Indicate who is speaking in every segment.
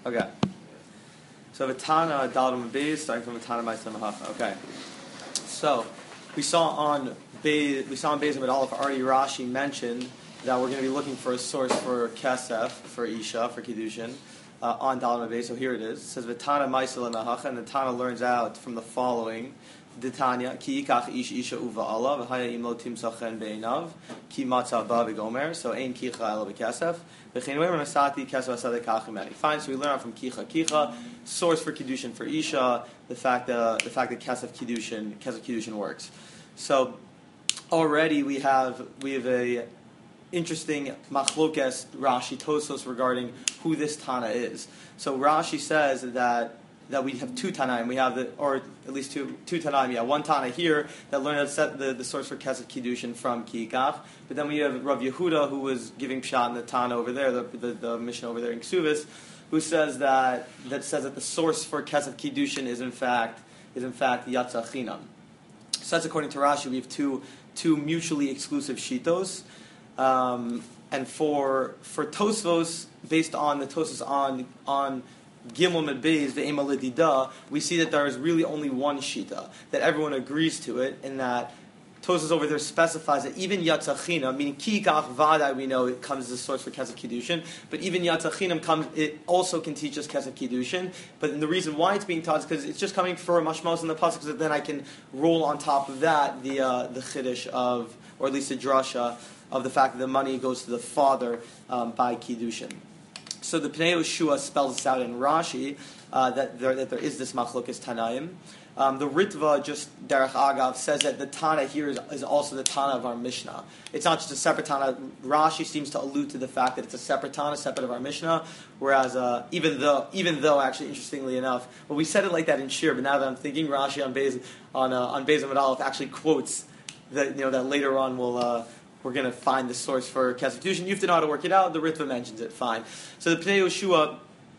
Speaker 1: Okay. So Vitana Daladam Beis, starting from Vitana Ma'aseh Mahacha. Okay. So we saw on Beis Amid Aleph already Rashi mentioned that we're going to be looking for a source for Kesef, for Isha, for Kiddushin, on Daladam Beis. So here it is. It says Vitana Ma'aseh Mahacha, and the Tana learns out from the following. Ditanya ki yikach ish isha uva Allah v'haya im lo timsachen beinav ki matzav ba v'gomer, so ein kicha ela b'kesef v'chinwei renasati kesef asade kachimeni. Fine. So we learn out from kicha source for kiddushin for isha, the fact that kesef kiddushin works. So already we have a interesting machlokes Rashi Tosos regarding who this Tana is. So Rashi says that we have two Tanaim. We have or at least two Tanaim. Yeah, one Tana here that learned the source for Kesef Kiddushin from Kikach. But then we have Rav Yehuda who was giving Pshat in the Tana over there, the mission over there in Ksuvis, who says that the source for Kesef Kiddushin is in fact Yatzah Chinam. So that's according to Rashi. We have two mutually exclusive shitos. And for Tosfos, based on the Tosfos on Gimel Med Beis ve'ema ledida, we see that there is really only one shita, that everyone agrees to it, and that Tosfos over there specifies that even Yatzachina, meaning Kikach Vadai, we know it comes as a source for Kesef Kiddushin, but even Yatzachinam it also can teach us Kesef Kiddushin. But the reason why it's being taught is because it's just coming for Mashmos in the pasuk, so then I can roll on top of that the chiddush of, or at least the drasha of the fact that the money goes to the father by Kiddushin. So the Pnei Yoshua spells this out in Rashi that there is this machlokes Tanaim. The Ritva, just Derech Agav, says that the Tana here is also the Tana of our Mishnah. It's not just a separate Tana. Rashi seems to allude to the fact that it's a separate Tana, separate of our Mishnah. Whereas, even though, actually, interestingly enough, well, we said it like that in Shir, but now that I'm thinking, Rashi on Beis Amid Aleph actually quotes that later on we're going to find the source for Kesef Kiddushin. You have to know how to work it out. The Ritva mentions it. Fine. So the Pnei Yoshua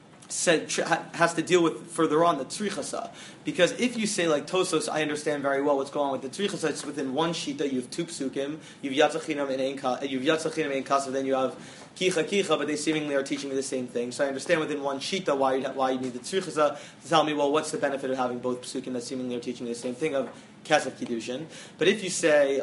Speaker 1: has to deal with further on the Tzrichasa. Because if you say like Tosos, I understand very well what's going on with the Tzrichasa. It's within one Shita. You have two Psukim. You have Yatzachinam and Ein Kasav. Then you have Kicha, but they seemingly are teaching me the same thing. So I understand within one Shita why you need the Tzrichasa to tell me, well, what's the benefit of having both Psukim that seemingly are teaching me the same thing of Kesef Kiddushin. But if you say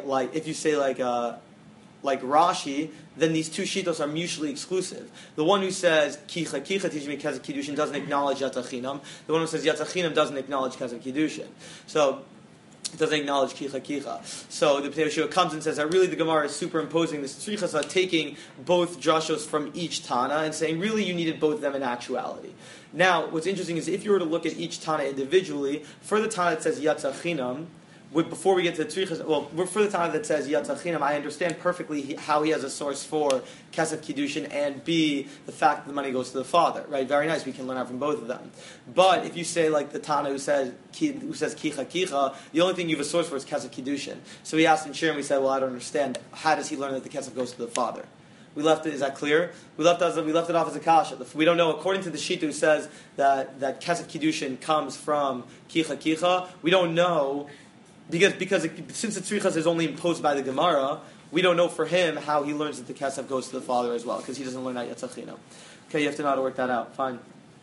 Speaker 1: like Rashi, then these two shitos are mutually exclusive. The one who says Kicha teaching me Kesef Kiddushin doesn't acknowledge Yatzachinam. The one who says Yatzachinam doesn't acknowledge Kesef Kiddushin. So it doesn't acknowledge Kicha. So the Pnei Yoshua comes and says that really the Gemara is superimposing this Tzrichasa, taking both drashos from each Tana and saying really you needed both of them in actuality. Now, what's interesting is if you were to look at each Tana individually, for the Tana that says Yatzachinam, before we get to the Tzrichas, for the Tana that says Yatzachinam, I understand perfectly how he has a source for Kesef Kiddushin and B, the fact that the money goes to the father. Right? Very nice. We can learn out from both of them. But if you say like the Tana who says Kicha, the only thing you have a source for is Kesef Kiddushin. So we asked in Shir and we said, well, I don't understand. How does he learn that the Kesef goes to the father? We left it. Is that clear? We left it off as a kasha. We don't know. According to the Shita who says that Kesef Kiddushin comes from Kicha, we don't know. Because since the tzrichas is only imposed by the Gemara, we don't know for him how he learns that the kesef goes to the father as well, because he doesn't learn that Yatzachina. Okay, you have to know how to work that out. Fine.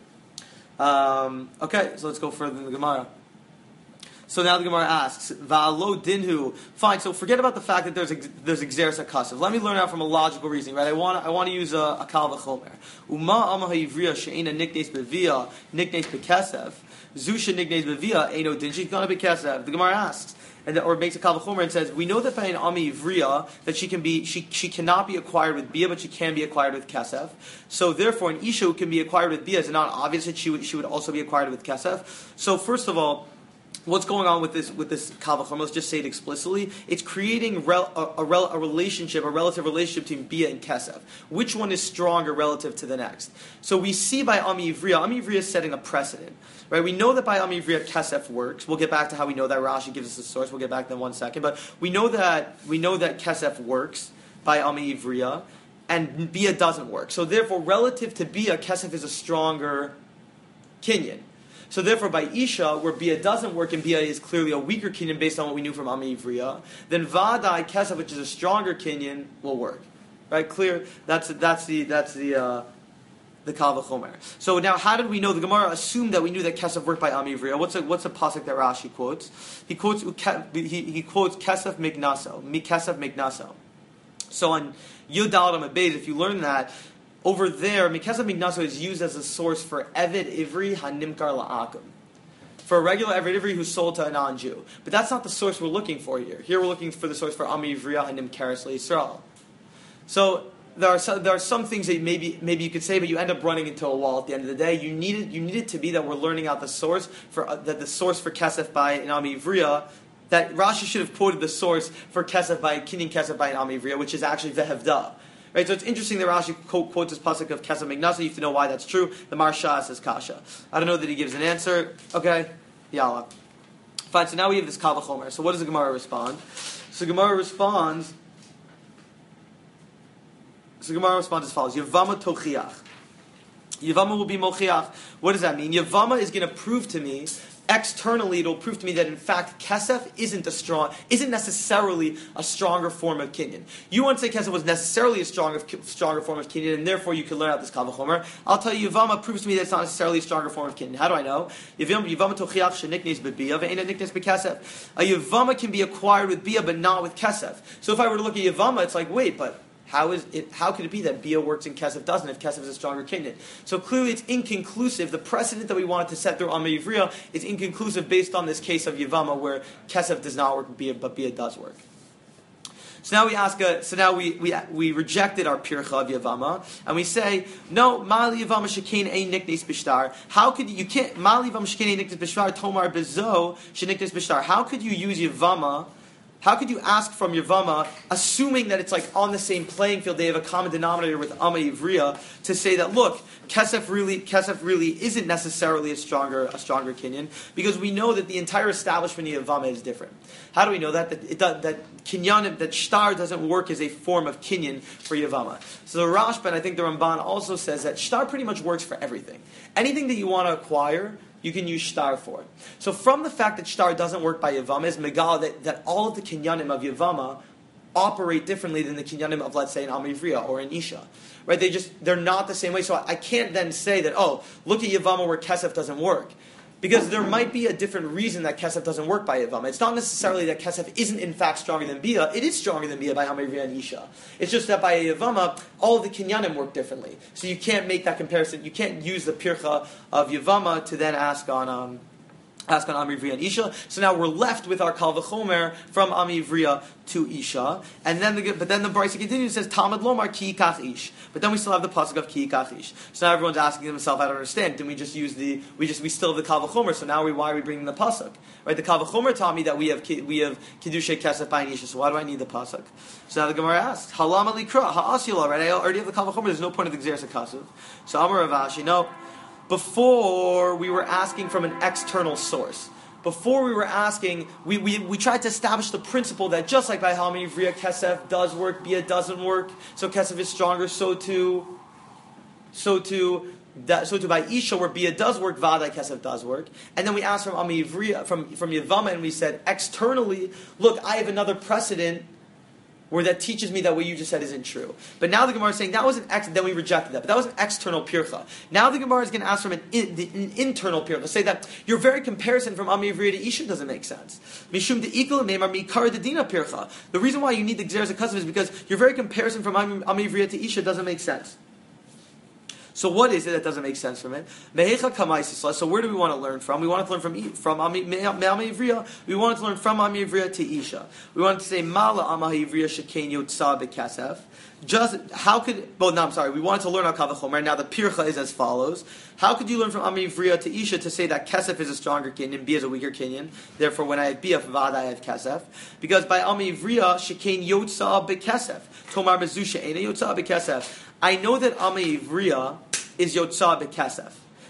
Speaker 1: Okay, so let's go further in the Gemara. So now the Gemara asks, Va'alo dinhu. Fine, so forget about the fact that there's exeris akasav. Let me learn out from a logical reasoning, right? I want to use a kal v'chomer. Uma ama ha'ivriya she'ena niknes bevia, niknes bekesef. Zusha niknes bevia, eino din, she's going to be kesef. The Gemara asks, or makes a kal v'chomer and says, we know that by an ami ivriya, that she cannot be acquired with bia, but she can be acquired with kesef. So therefore, an isha who can be acquired with bia, is it not obvious that she would also be acquired with kesef? So first of all, what's going on with this kal v'chomer? Let's just say it explicitly. It's creating a relative relationship between bia and kesef. Which one is stronger relative to the next? So we see by Ami Ivriya is setting a precedent. Right? We know that by Ami Ivriya kesef works. We'll get back to how we know that. Rashi gives us a source. We'll get back to that in 1 second. But we know that kesef works by Ami Ivriya, and bia doesn't work. So therefore, relative to bia, kesef is a stronger kinyan. So therefore, by Isha, where Bia doesn't work and Bia is clearly a weaker kinyan based on what we knew from Ami Ivriya, then Vadai Kesef, which is a stronger kinyan, will work. Right? Clear? That's the the Kal V'chomer. So now, how did we know? The Gemara assumed that we knew that Kesef worked by Ami Ivriya. What's a pasuk that Rashi quotes? He quotes Kesef Mignaso, Kesef Mignaso. So on Yud Daled Amud Beis, if you learn that, over there, Kesef Mignaso is used as a source for Eved Ivri Hanimkar La'akum, for a regular Eved Ivri who's sold to a non-Jew. But that's not the source we're looking for here. Here we're looking for the source for Ami Ivriya Hanimkares LeYisrael. So there are some things that maybe you could say, but you end up running into a wall at the end of the day. You need it to be that we're learning out the source for that the source for Kesef by an Ami Ivriya, that Rashi should have quoted the source for Kesef by Kinyan Kesef by an Ami Ivriya, which is actually Vehevda. Right, so it's interesting that Rashi quotes this pasuk of Kesef Mignaso. You have to know why that's true. The Marsha says Kasha. I don't know that he gives an answer. Okay, Yalla. Fine. So now we have this Kal V'chomer. So what does the Gemara respond? So the Gemara responds as follows: Yavama tochiach. Yavama will be mochiach. What does that mean? Yavama is going to prove to me. Externally, it'll prove to me that in fact Kesef isn't necessarily a stronger form of Kinyan. You want to say Kesef was necessarily a stronger form of Kinyan, and therefore you can learn out this Kal V'chomer. I'll tell you, Yavama proves to me that it's not necessarily a stronger form of Kinyan. How do I know? Yavama tochiach sheniknes b'biyah ve'ena niknes b'Kesef. A Yavama can be acquired with biyah, but not with Kesef. So if I were to look at Yavama, it's like, wait, but how could it be that Bia works and Kesef doesn't if Kesef is a stronger Kinyan? So clearly it's inconclusive. The precedent that we wanted to set through Ami Ivriya is inconclusive based on this case of Yavama where Kesef does not work but Bia does work. So now we ask. We rejected our pircha of Yavama, and we say, no, Mali Yavama Shekin ein niknes b'shtar. How could you can't Mali Yavama Shekin ein niknes b'shtar Tomar bezo sheniknes b'shtar? How could you use Yavama? How could you ask from Yavama, assuming that it's like on the same playing field, they have a common denominator with Ami Ivriya, to say that look, Kesef really isn't necessarily a stronger Kinyan, because we know that the entire establishment of Yavama is different. How do we know that? That Kinyan, that Shtar doesn't work as a form of Kinyan for Yavama. So the Rashba, and I think the Ramban also says that Shtar pretty much works for everything. Anything that you want to acquire, you can use Shtar for it. So from the fact that Shtar doesn't work by Yavama is Megal that all of the Kinyanim of Yavama operate differently than the Kinyanim of, let's say, an Ami Ivriya or an Isha. Right? They're not the same way. So I can't then say that, look at Yavama where Kesef doesn't work. Because there might be a different reason that Kesef doesn't work by Yavama. It's not necessarily that Kesef isn't in fact stronger than Bia. It is stronger than Bia by Ami Ivriya and Isha. It's just that by Yavama, all of the Kinyanim work differently. So you can't make that comparison. You can't use the pircha of Yavama to then ask on Ami Ivriya and Isha. So now we're left with our Kal V'chomer from Ami Ivriya to Isha. And then the Brisa continues and says, Talmud Lomar ki yikach ish. But then we still have the pasuk of ki yikach ish. So now everyone's asking themselves, I don't understand. Didn't we just use we still have the Kal V'chomer, so now why are we bringing the pasuk? Right? The Kal V'chomer taught me that we have Kiddushay Kesef by Isha, so why do I need the pasuk? So now the Gemara asks, Halama likra, ha'asila, right? I already have the Kal V'chomer, there's no point of the Gzeres HaKasuv. So Amar Rav Ashi, no. Before we were asking from an external source. Before we were asking, we tried to establish the principle that just like by Ami Ivriya Kesef does work, Bia doesn't work, so Kesef is stronger, so too by Isha where Bia does work, Vadai Kesef does work. And then we asked from Ami Ivriya, from Yavama, and we said externally, look, I have another precedent where that teaches me that what you just said isn't true. But now the Gemara is saying that was then we rejected that. But that was an external pircha. Now the Gemara is going to ask from an internal pircha. Say that your very comparison from Ami Ivriya to Isha doesn't make sense. Mishum de'ikol ne'mar mikar dedina pircha. The reason why you need the Gzeres HaKasuv is because your very comparison from Ami Ivriya to Isha doesn't make sense. So what is it that doesn't make sense from it? So where do we want to learn from? We want to learn from Ami Ivriya. We want to learn from Ami Ivriya to Isha. We want to say Mala Ami Ivriya Shekain Yotza B'Kesef. We wanted to learn our Kal V'chomer. Now the pircha is as follows. How could you learn from Ami Ivriya to Isha to say that Kesef is a stronger Kinyan, Bia is a weaker Kinyan? Therefore, when I have Bia, Vada, I have Kesef. Because by Ami Ivriya, Shekain Yotza B'Kesef. Tomar Bezusha Eina Yotza B'Kesef. I know that Ami Ivriya is Yotza B'Kesef.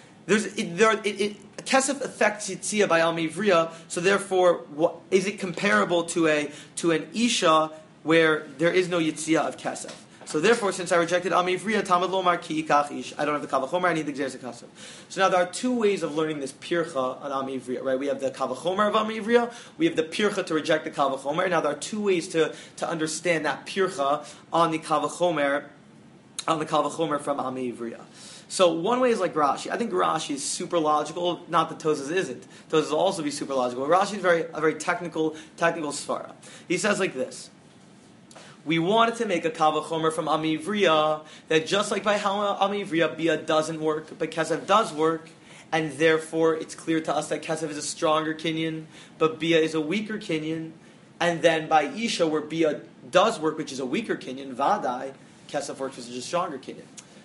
Speaker 1: Kesef affects Yitzia by Ami Ivriya, so therefore, is it comparable to an Isha where there is no Yitzia of Kesef? So therefore, since I rejected Ami Ivriya, Talmud Lomar ki yikach ish. I don't have the Kal V'chomer, I need the Gzeres HaKasuv. So now there are two ways of learning this pircha on Ami Ivriya, right? We have the Kal V'chomer of Ami Ivriya, we have the pircha to reject the Kal V'chomer. Now there are two ways to understand that pircha on the Kal V'chomer on the Kal V'chomer from Ami Ivriya. So one way is like Rashi. I think Rashi is super logical. Not that Tosas isn't. Tosas will also be super logical. Rashi is a very technical svara. He says like this: we wanted to make a Kal V'chomer from Ami Ivriya that just like by how Ami Ivriya Bia doesn't work, but Kesef does work, and therefore it's clear to us that Kesef is a stronger kinyan, but Bia is a weaker kinyan. And then by Isha, where Bia does work, which is a weaker kinyan, Vadai, Kesef works, which is a stronger kinyan.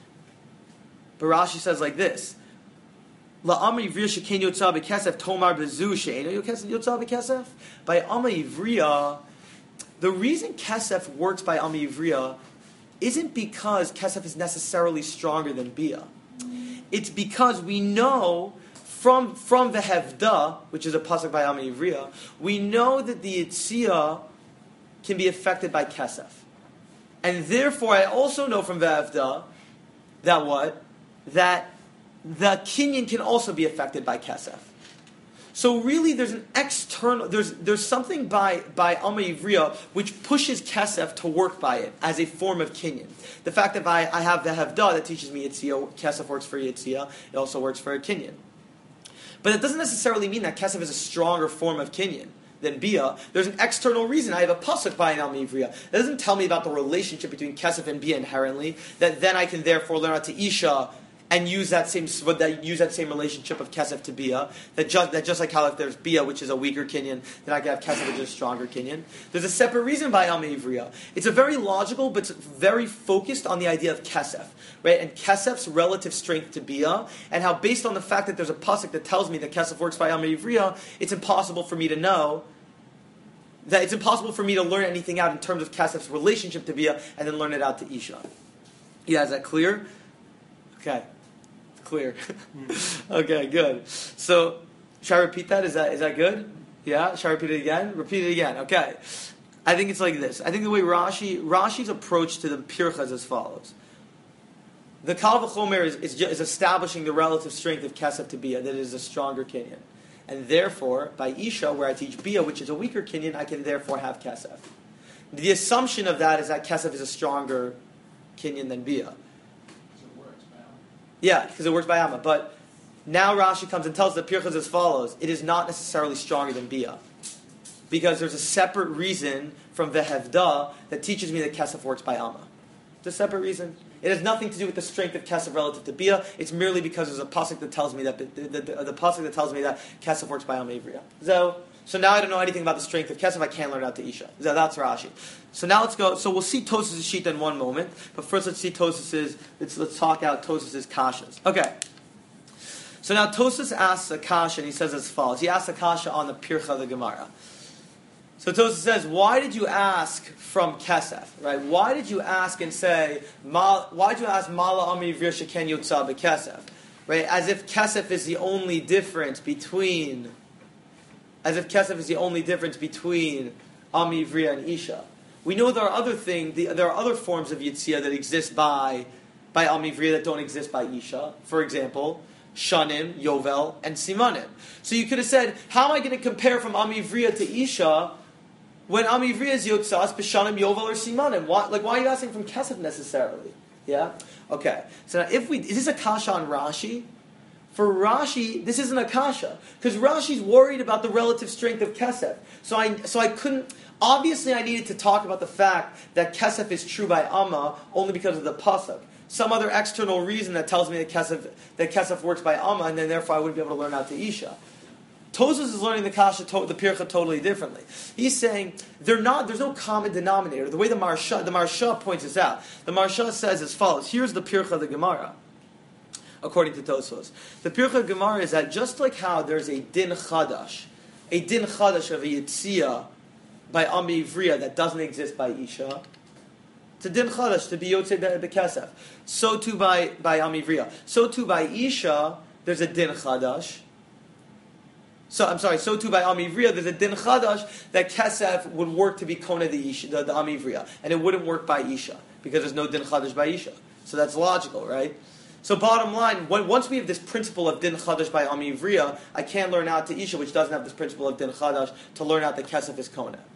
Speaker 1: But Rashi says like this: La'amar Ivriya sheken yotzah b'kesef tomar b'zu she'eno yotzah b'kesef. By Amar Ivriya, the reason Kesef works by Amar Ivriya isn't because Kesef is necessarily stronger than Bia. It's because we know from the Hevda, which is a pasuk by Amar Ivriya, we know that the Yitzia can be affected by Kesef. And therefore, I also know from the Hevda that what? That the kinyan can also be affected by Kesef. So really, there's an external, there's something by Amar Ivriya which pushes Kesef to work by it as a form of kinyan. The fact that I have the Hevda that teaches me Yitzia, Kesef works for Yitzia, it also works for a kinyan. But it doesn't necessarily mean that Kesef is a stronger form of kinyan than Bia. There's an external reason. I have a pasuk by an Amar Ivriya. It doesn't tell me about the relationship between Kesef and Bia inherently, that then I can therefore learn out to Isha and use that same relationship of Kesef to Bia. That just like how if there's Bia, which is a weaker kinyan, then I can have Kesef, which is a stronger kinyan. There's a separate reason by Amar Ivriya. It's a very logical, but it's very focused on the idea of Kesef, right? And Kesef's relative strength to Bia, and how based on the fact that there's a pasuk that tells me that Kesef works by Amar Ivriya, it's impossible for me to know. That it's impossible for me to learn anything out in terms of Kesef's relationship to Bia, and then learn it out to Isha. Yeah, is that clear? Okay. Clear. Okay, good. So, should I repeat that? Is that good? Yeah? Should I repeat it again? Repeat it again. Okay. I think it's like this. I think the way Rashi's approach to the Pircha is as follows. The Kal V'chomer is establishing the relative strength of Kesef to Bia, that it is a stronger kinyan. And therefore, by Isha, where I teach Bia, which is a weaker kinyan, I can therefore have Kesef. The assumption of that is that Kesef is a stronger kinyan than Bia. Yeah, because it works by Amma. But now Rashi comes and tells the Pirchas as follows: it is not necessarily stronger than Bia, because there's a separate reason from the Hevda that teaches me that Kesef works by Amma. It's a separate reason. It has nothing to do with the strength of Kesef relative to Bia. It's merely because there's a pasuk that tells me that the pasuk that tells me that Kesef works by Amma Ivriya. So now I don't know anything about the strength of Kesef. I can't learn out to Isha. So that's Rashi. So now let's go. So we'll see Tosas' Shita in one moment. But first, let's see Tosas'. Let's talk out Tosas' kashas. Okay. So now Tosas asks a kasha, and he says as follows. He asks a kasha on the Pircha of the Gemara. So Tosas says, why did you ask from Kesef? Right? Why did you ask and say, why did you ask Mala Amar Ivriya sheken yotzah b'Kesef? Right? As if Kesef is the only difference between Amar Ivriya and Isha. We know there are other forms of Yitzia that exist by Amar Ivriya that don't exist by Isha. For example, Shanim, Yovel, and Simanim. So you could have said, how am I going to compare from Amar Ivriya to Isha when Amar Ivriya is Yotzas, B'Shanim, Yovel, or Simanim? Why are you asking from Kesef necessarily? Yeah? Okay. So now is this a kasha on Rashi? For Rashi, this isn't a kasha, because Rashi's worried about the relative strength of Kesef. So I couldn't. Obviously, I needed to talk about the fact that Kesef is true by Amma only because of the pasuk. Some other external reason that tells me that Kesef works by Amma, and then therefore I wouldn't be able to learn out to Isha. Tosas is learning the kasha, the pircha totally differently. He's saying there's no common denominator. The way the Maharsha points this out, the Maharsha says as follows. Here's the pircha of the Gemara. According to Tosfos, the Pircha Gemara is that just like how there's a din chadash of a Yitzia by Amar Ivriya that doesn't exist by Isha, it's a din chadash to be Yotzei b'Kesef. So too by Amar Ivriya. So too by Isha, there's a din chadash. So too by Amar Ivriya, there's a din chadash that Kesef would work to be Kona the Amar Ivriya, and it wouldn't work by Isha because there's no din chadash by Isha. So that's logical, right? So bottom line, once we have this principle of din chadash by Amar Ivriya, I can't learn out to Isha, which doesn't have this principle of din chadash, to learn out that Kesef is Kona.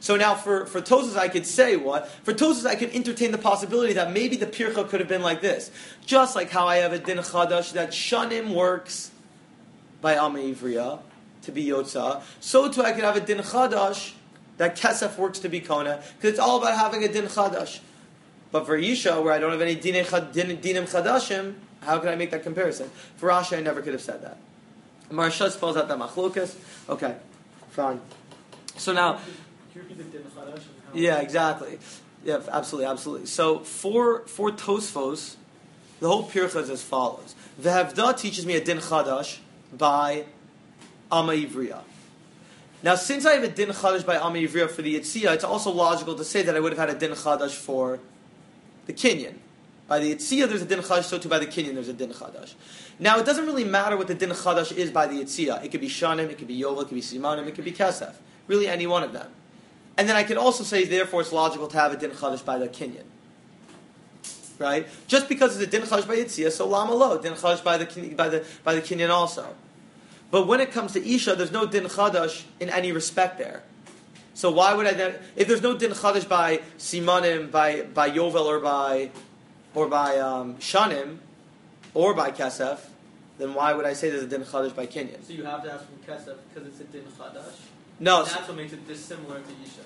Speaker 1: So now for Tosfos I could say what? For Tosfos I could entertain the possibility that maybe the Pircha could have been like this. Just like how I have a Din Chadash that Shanim works by Amma Ivriya to be Yotza, so too I could have a Din Chadash that Kesef works to be Kona, because it's all about having a Din Chadash. But for Isha, where I don't have any Dinim Chadashim, how can I make that comparison? For Rashi, I never could have said that. Maharsha spells out that Machlokas. Okay, fine. So now... Yeah, exactly. Yeah, absolutely. So for Tosfos, the whole pircha is as follows. The Havdah teaches me a din chadash by Amma Ivriya. Now, since I have a din chadash by Amma Ivriya for the Yitzia, it's also logical to say that I would have had a din chadash for the Kinyan. By the Yitzia, there's a din chadash, so too by the Kinyan, there's a din chadash. Now, it doesn't really matter what the din chadash is by the Yitzia. It could be Shanim, it could be Yovel, it could be Simanim, it could be Kesef. Really, any one of them. And then I could also say, therefore, it's logical to have a din chadash by the Kinyan. Right? Just because it's a din chadash by Yitzia, so lama lo, din chadash by the Kinyan also. But when it comes to Isha, there's no din chadash in any respect there. So why would I then, if there's no din chadash by Simanim, by Yovel, or by Shanim, or by Kesef, then why would I say there's a din chadash by Kinyan?
Speaker 2: So you have to ask from Kesef because it's a din chadash?
Speaker 1: No.
Speaker 2: And that's what makes it dissimilar to Isha.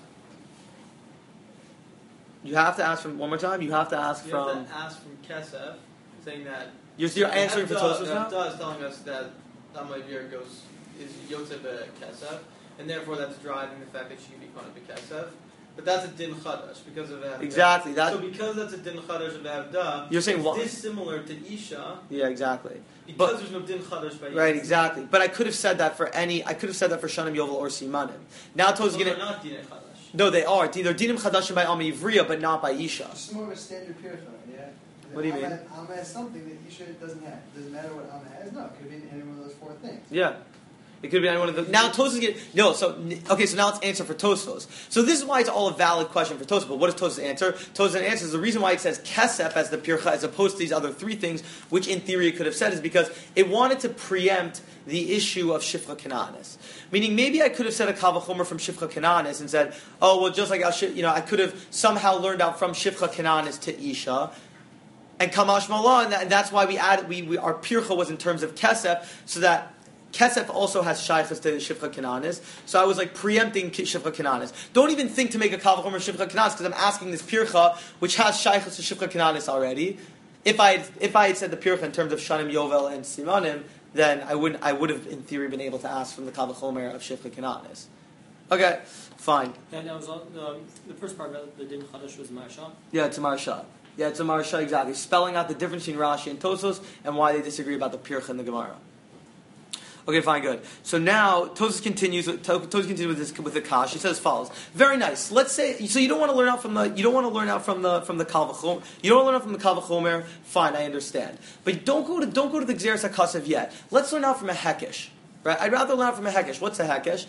Speaker 1: You have to ask from, one more time, you have to ask
Speaker 2: you
Speaker 1: from...
Speaker 2: You have to ask from Kesef, saying that...
Speaker 1: You're answering for Tosfos now?
Speaker 2: Havdah is telling us that Amma Ivriya is Yotzei Kesef, and therefore that's driving the fact that she can be called a Kesef. But that's a din chadash because of Havdah.
Speaker 1: Exactly.
Speaker 2: So because that's a din chadash of Havdah,
Speaker 1: you're saying
Speaker 2: it's dissimilar to Isha.
Speaker 1: Yeah, exactly.
Speaker 2: Because there's no din chadash by Isha.
Speaker 1: Right, exactly. But I could have said that for Shanim, Yovel, or Simanim. Now Tosfos is going to...
Speaker 2: not dinei chadash.
Speaker 1: No, they are. They're dinim chadashim by Amma Ivriya, but not by Isha.
Speaker 3: It's more of a standard pircha, yeah?
Speaker 1: What do you mean?
Speaker 3: Amma has something that Isha doesn't have. Doesn't matter what Amma has. No, it could be any one of those four things.
Speaker 1: Yeah. It could be any one of those. Now Tosfos get... No, so now let's answer for Tosfos. So this is why it's all a valid question for Tosfos. But what does Tosfos answer? Tosfos answers the reason why it says Kesef as the pircha as opposed to these other three things, which in theory it could have said, is because it wanted to preempt the issue of Shifcha Kananis. Meaning maybe I could have said a Kal V'chomer from Shifcha Kananis and said, oh, well, just like I could have somehow learned out from Shifcha Kananis to Isha. And Kamash Malah, and that's why our pircha was in terms of Kesef, so that Kesef also has shaychus to Shifcha Kananis, so I was like preempting Shifcha Kananis. Don't even think to make a Kal V'chomer Shifcha Kananis, because I'm asking this pircha, which has shaychus to Shifcha Kananis already. If I had said the pircha in terms of Shanim, Yovel, and Simanim, then I would have in theory been able to ask from the Kal V'chomer of Shifcha Kananis. Okay, fine.
Speaker 4: And that was the first part about the din chadash was Maharsha?
Speaker 1: Yeah, it's a Maharsha. Yeah, it's a Maharsha, exactly. Spelling out the difference between Rashi and Tosfos and why they disagree about the pircha and the Gemara. Okay, fine, good. So now Tosfos continues with the kash. He says as follows. Very nice. Let's say so you don't want to learn out from the Kal V'chomer. You don't want to learn out from the Kal V'chomer. Fine, I understand. But don't go to the Gzeres HaKasav yet. Let's learn out from a Hekesh. Right? I'd rather learn out from a Hekesh. What's a Hekesh?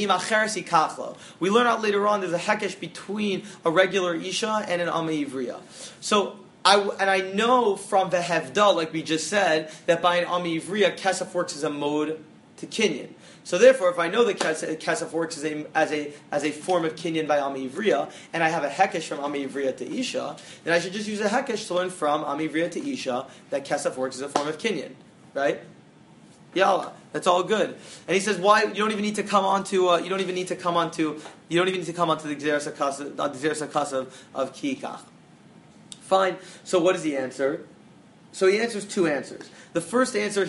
Speaker 1: We learn out later on there's a Hekesh between a regular Isha and an Amma Ivriya. So I know from the Havdah, like we just said, that by an Amma Ivriya, Kesef works as a mode to Kinyan. So therefore, if I know that Kesef works as a form of Kinyan by Amma Ivriya, and I have a Hekesh from Amma Ivriya to Isha, then I should just use a Hekesh to learn from Amma Ivriya to Isha that Kesef works as a form of Kinyan. Right? Yalla, that's all good. And he says, why you don't even need to come on to the Gzeres HaKasav of Kikach. Fine. So what does he answer? So he answers two answers. The first answer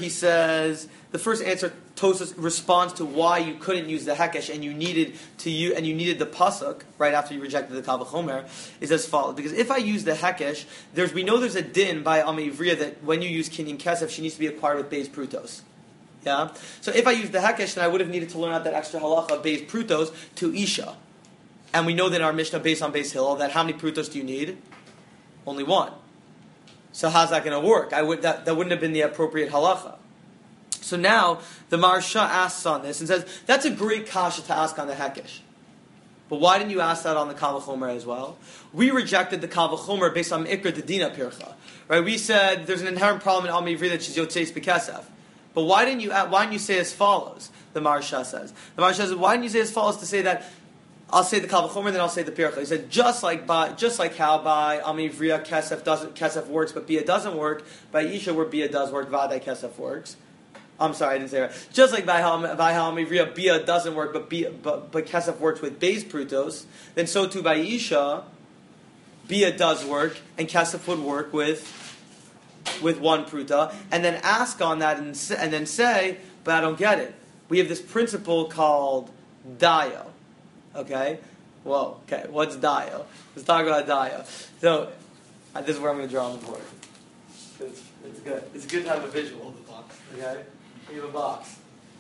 Speaker 1: Tosfos responds to why you couldn't use the Hekesh and you needed the pasuk right after you rejected the Kal V'chomer is as follows. Because if I use the Hekesh, we know there's a din by Amma Ivriya that when you use Kinyan Kesef, she needs to be acquired with Beis Prutos. Yeah. So if I use the Hekesh, then I would have needed to learn out that extra halacha of Beis Prutos to Isha. And we know that in our Mishnah based on Beis Hillel that how many Prutos do you need? Only one. So how's that going to work? That wouldn't have been the appropriate halacha. So now the Maharsha asks on this and says that's a great kasha to ask on the Hekesh. But why didn't you ask that on the Kal V'chomer as well? We rejected the Kal V'chomer based on Ikra Dedina Pircha. Right? We said there's an inherent problem in Amma Ivriya that she's Yotzeis B'Kesef. But why didn't you say as follows? The Maharsha says. The Maharsha says, why didn't you say as follows to say that I'll say the Kal V'chomer, then I'll say the Pircha. He said just like how by Amivriya Kesef works, but Bia doesn't work. By Isha, where Bia does work, Vadai Kesef works. I'm sorry, I didn't say that. Just like by how Amivriya Bia doesn't work, but Kesef works with Beis Prutos, then so too by Isha, Bia does work, and Kesef would work with one Pruta, and then ask on that, and then say, but I don't get it. We have this principle called Dayo. Okay? Whoa, okay, what's Dayo? Let's talk about Dayo. So, this is where I'm going to draw on the board. It's good. It's good to have a visual. Okay? We have a box.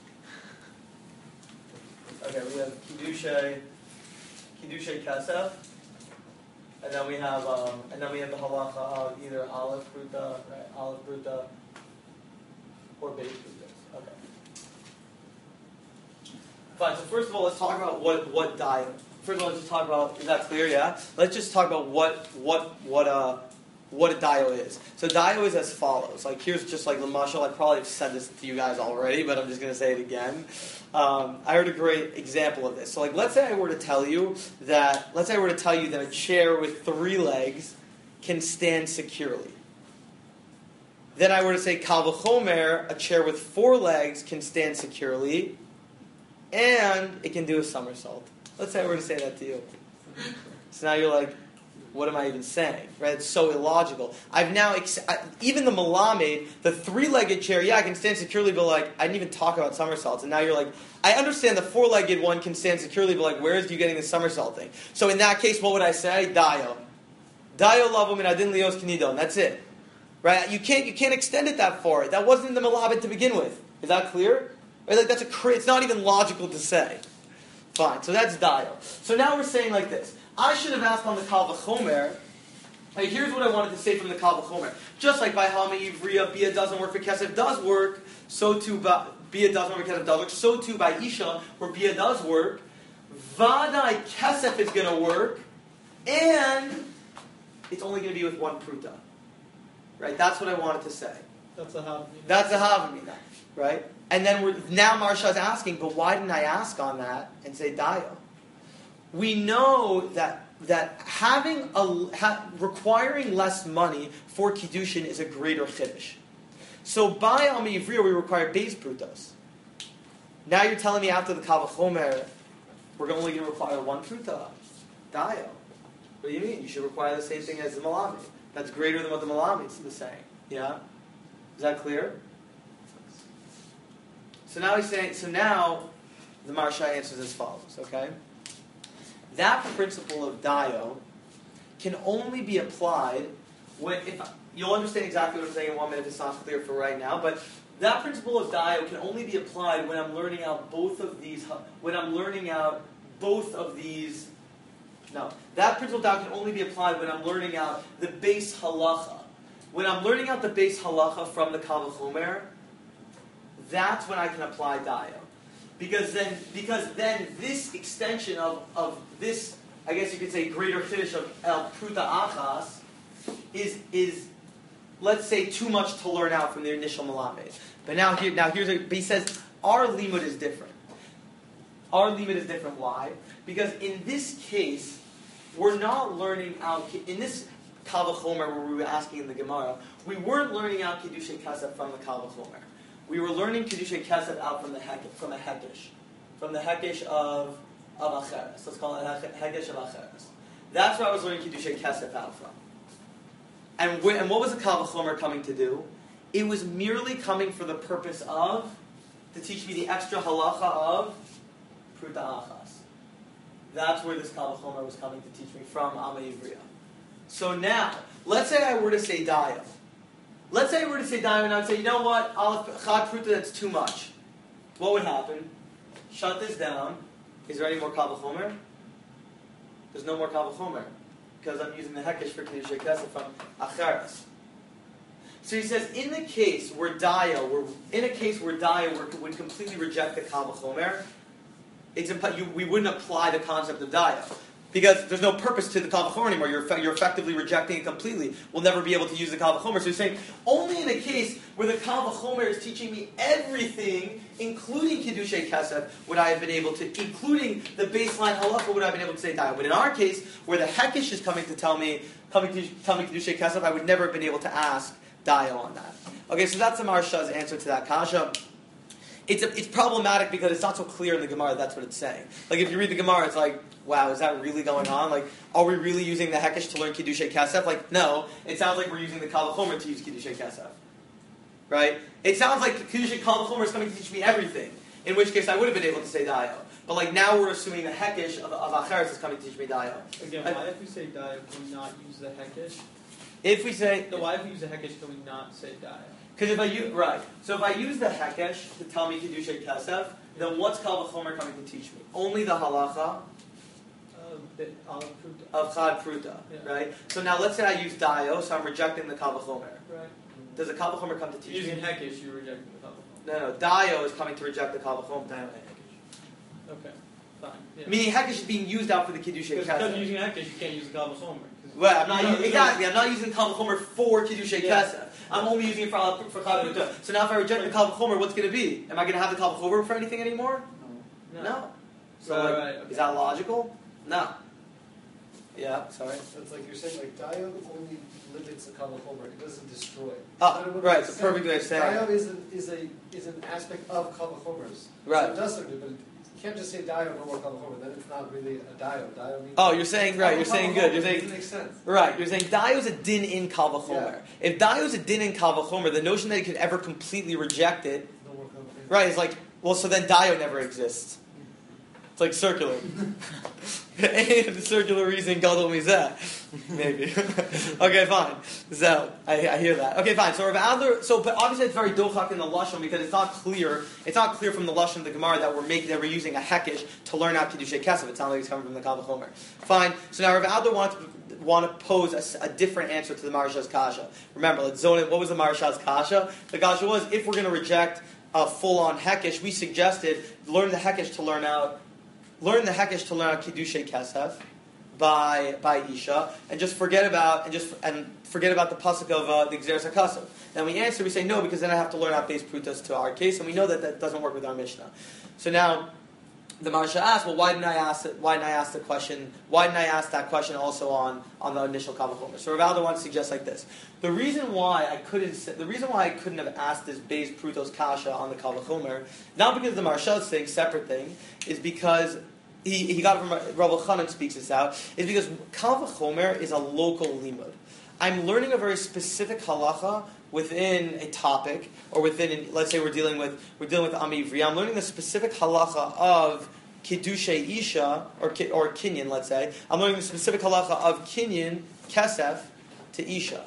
Speaker 1: Okay, we have Kiddushay Kesef, and then we have the halacha of either Aleph Pruta, or Beis Pruta. Okay. Fine. So first of all, let's talk about what Dayo. First of all, let's just talk about. Is that clear? Yeah. Let's just talk about what a Dayo is. So Dayo is as follows. Like here's just like the mashal. I probably have said this to you guys already, but I'm just going to say it again. I heard a great example of this. So like let's say I were to tell you that a chair with 3 legs can stand securely. Then I were to say Kal V'chomer, a chair with 4 legs can stand securely, and it can do a somersault. Let's say I were to say that to you. So now you're like, what am I even saying? Right? It's so illogical. I've now, even the Melamed, the 3-legged chair, yeah, I can stand securely, but like, I didn't even talk about somersaults. And now you're like, I understand the 4-legged one can stand securely, but like, where is you getting the somersaulting? So in that case, what would I say? Dayo. Dayo lavu min adin lios knidon. That's it. Right? You can't extend it that far. That wasn't in the Melamed to begin with. Is that clear? Right? Like that's it's not even logical to say. Fine. So that's Dayo. So now we're saying like this. I should have asked on the Kal V'chomer. Hey, here's what I wanted to say from the Kal V'chomer. Just like by Hama Ivriya, Bia doesn't work, but Kesef does work. So too by Bia doesn't work, Kesef does work. So too by Isha, where Bia does work. Vadai Kesef is going to work, and it's only going to be with 1 pruta. Right? That's what I wanted to say.
Speaker 2: That's a Havamina.
Speaker 1: That's a Havamina. Right? And then now Marsha is asking, but why didn't I ask on that and say Dayo? We know that requiring less money for Kiddushin is a greater Chiddush. So by Ami Ivriya, we require Beis Prutos. Now you're telling me after the Kal V'chomer, we're only going to require 1 Pruta. Dayo. What do you mean? You should require the same thing as the Malamed. That's greater than what the Malamed is saying. Yeah? Is that clear? So now the Marsha answers as follows, okay? That principle of Dayo can only be applied you'll understand exactly what I'm saying in 1 minute if it's not clear for right now, but that principle of Dayo can only be applied when I'm learning out both of these, that principle of Dayo can only be applied when I'm learning out the base halacha. When I'm learning out the base halacha from the Kal V'chomer, that's when I can apply Dayo. Because then this extension of this, I guess you could say, greater Chiddush of El Pruta Achas is let's say too much to learn out from the initial Melamed. But he says our limud is different. Our limud is different. Why? Because in this case, we're not learning out in this Kal V'chomer where we were asking in the Gemara. We weren't learning out Kiddushay Kesef from the Kal V'chomer. We were learning Kiddushay Kesef out from a Hekesh of Acheres. Let's call it a Hekesh of Acheres. That's where I was learning Kiddushay Kesef out from. And what was the Kal V'chomer coming to do? It was merely coming for the purpose of to teach me the extra halacha of Pruta Achas. That's where this Kal V'chomer was coming to teach me from Ama Ivriya. So now, let's say I were to say Dayo. Let's say I were to say Dayo and I would say, you know what, Chad Pruta, that's too much. What would happen? Shut this down. Is there any more Kal V'chomer? There's no more Kal V'chomer. Because I'm using the Hekesh for Kiddushay Kesef from Acheres. So he says, in a case where Dayo would completely reject the Kal V'chomer, we wouldn't apply the concept of Dayo. Because there's no purpose to the Kal V'chomer anymore. You're effectively rejecting it completely. We'll never be able to use the Kal V'chomer. So he's saying, only in a case where the Kal V'chomer is teaching me everything, including Kiddushay Kesef, would I have been able to, including the baseline halacha, would I have been able to say Dayo. But in our case, where the Hekesh is coming to tell me Kiddushay Kesef, I would never have been able to ask Dayo on that. Okay, so that's the Maharsha's answer to that kasha. It's problematic because it's not so clear in the Gemara that's what it's saying. Like if you read the Gemara, it's like, wow, is that really going on? Like, are we really using the Hekesh to learn Kiddushay Kesef? Like, no, it sounds like we're using the Kal V'chomer to use Kiddushay Kesef. Right? It sounds like Kiddushay Kal V'chomer is coming to teach me everything, in which case I would have been able to say Dayo. But like now we're assuming the Hekesh of Acheres is coming to teach me Dayo.
Speaker 2: Again, why if we say Dayo, can we not use the Hekesh?
Speaker 1: If we say...
Speaker 2: No, why if we use the Hekesh, can we not say Dayo?
Speaker 1: Because if I use... Right. So if I use the Hekesh to tell me Kiddushay Kesef, then what's Kal V'chomer coming to teach me? Only the halacha of Chad Pruta,
Speaker 2: Yeah.
Speaker 1: right? So now let's say I use Dayo, so I'm rejecting the Kal V'chomer.
Speaker 2: Right.
Speaker 1: Does the Kal V'chomer come to teach
Speaker 2: Using
Speaker 1: me?
Speaker 2: Hekesh, you're rejecting the Kal V'chomer.
Speaker 1: No, Dayo is coming to reject the Kal V'chomer.
Speaker 2: Okay, fine. Yeah.
Speaker 1: Meaning Hekesh is being used out for the Kiddushay
Speaker 2: Because
Speaker 1: Kesef.
Speaker 2: using Hekesh, you can't use the Kal V'chomer.
Speaker 1: Well, I'm not using Kal V'chomer for Kiddushay
Speaker 2: Yeah.
Speaker 1: Kesef. I'm only using it for Chad Pruta. So now if I reject the Kal V'chomer, what's going to be? Am I going to have the Kal V'chomer for anything anymore? No. So
Speaker 2: Right,
Speaker 1: like,
Speaker 2: right, okay.
Speaker 1: is that logical? No. Yeah, sorry.
Speaker 3: It's like you're saying, like, Dayo only limits the Kal V'chomer, it doesn't destroy.
Speaker 1: Right, it's a perfect way of saying
Speaker 3: Dayo
Speaker 1: it.
Speaker 3: is an aspect of Kal V'chomers.
Speaker 1: Right.
Speaker 3: So it does something, but you can't just say Dayo, no more Kal V'chomer, then it's not really a Dayo. Dayo means...
Speaker 1: Oh, you're saying, right, you're saying good. You're
Speaker 3: It
Speaker 1: saying,
Speaker 3: makes sense.
Speaker 1: right, you're saying Dayo's a din in Kal V'chomer. If Dayo's a din in Kal V'chomer, the notion that you could ever completely reject it,
Speaker 3: No more Kal V'chomer.
Speaker 1: right, is like, well, so then Dayo never exists. It's like circular. The circular reason Gadol Mizeh. Maybe. Okay, fine. So, I hear that. Okay, fine. So Rav Adler, but obviously it's very dochak in the Lashon because it's not clear from the Lashon of the Gemara that we're using a Hekesh to learn out Kiddushay Kesef. It sounds like it's coming from the Kal V'chomer. Fine. So now Rav Adler want to pose a different answer to the Maharsha's kasha. Remember, let's zone in. What was the Maharsha's kasha? The kasha was, if we're going to reject a full-on Hekesh, we suggested learn the Hekesh to learn out Kiddushay Kesef by Isha, and just forget about the pasuk of the Gzeres HaKasav. Then we answer, we say no, because then I have to learn out base prutas to our case, and we know that doesn't work with our Mishnah. So now the Maharsha asked, well, why didn't I ask that question also on the initial Kal V'chomer? So Rav Alder wants to suggest like this: the reason why I couldn't have asked this base prutos kasha on the Kal V'chomer, not because the Maharsha saying separate thing, is because he got it from Rav Elchanan speaks this out, is because Kal V'chomer is a local limud. I'm learning a very specific halacha within a topic, or let's say we're dealing with Ami Ivri. I'm learning the specific halacha of Kiddushay Isha, or Kinyan, let's say. I'm learning the specific halacha of Kinyan, Kesef, to Isha.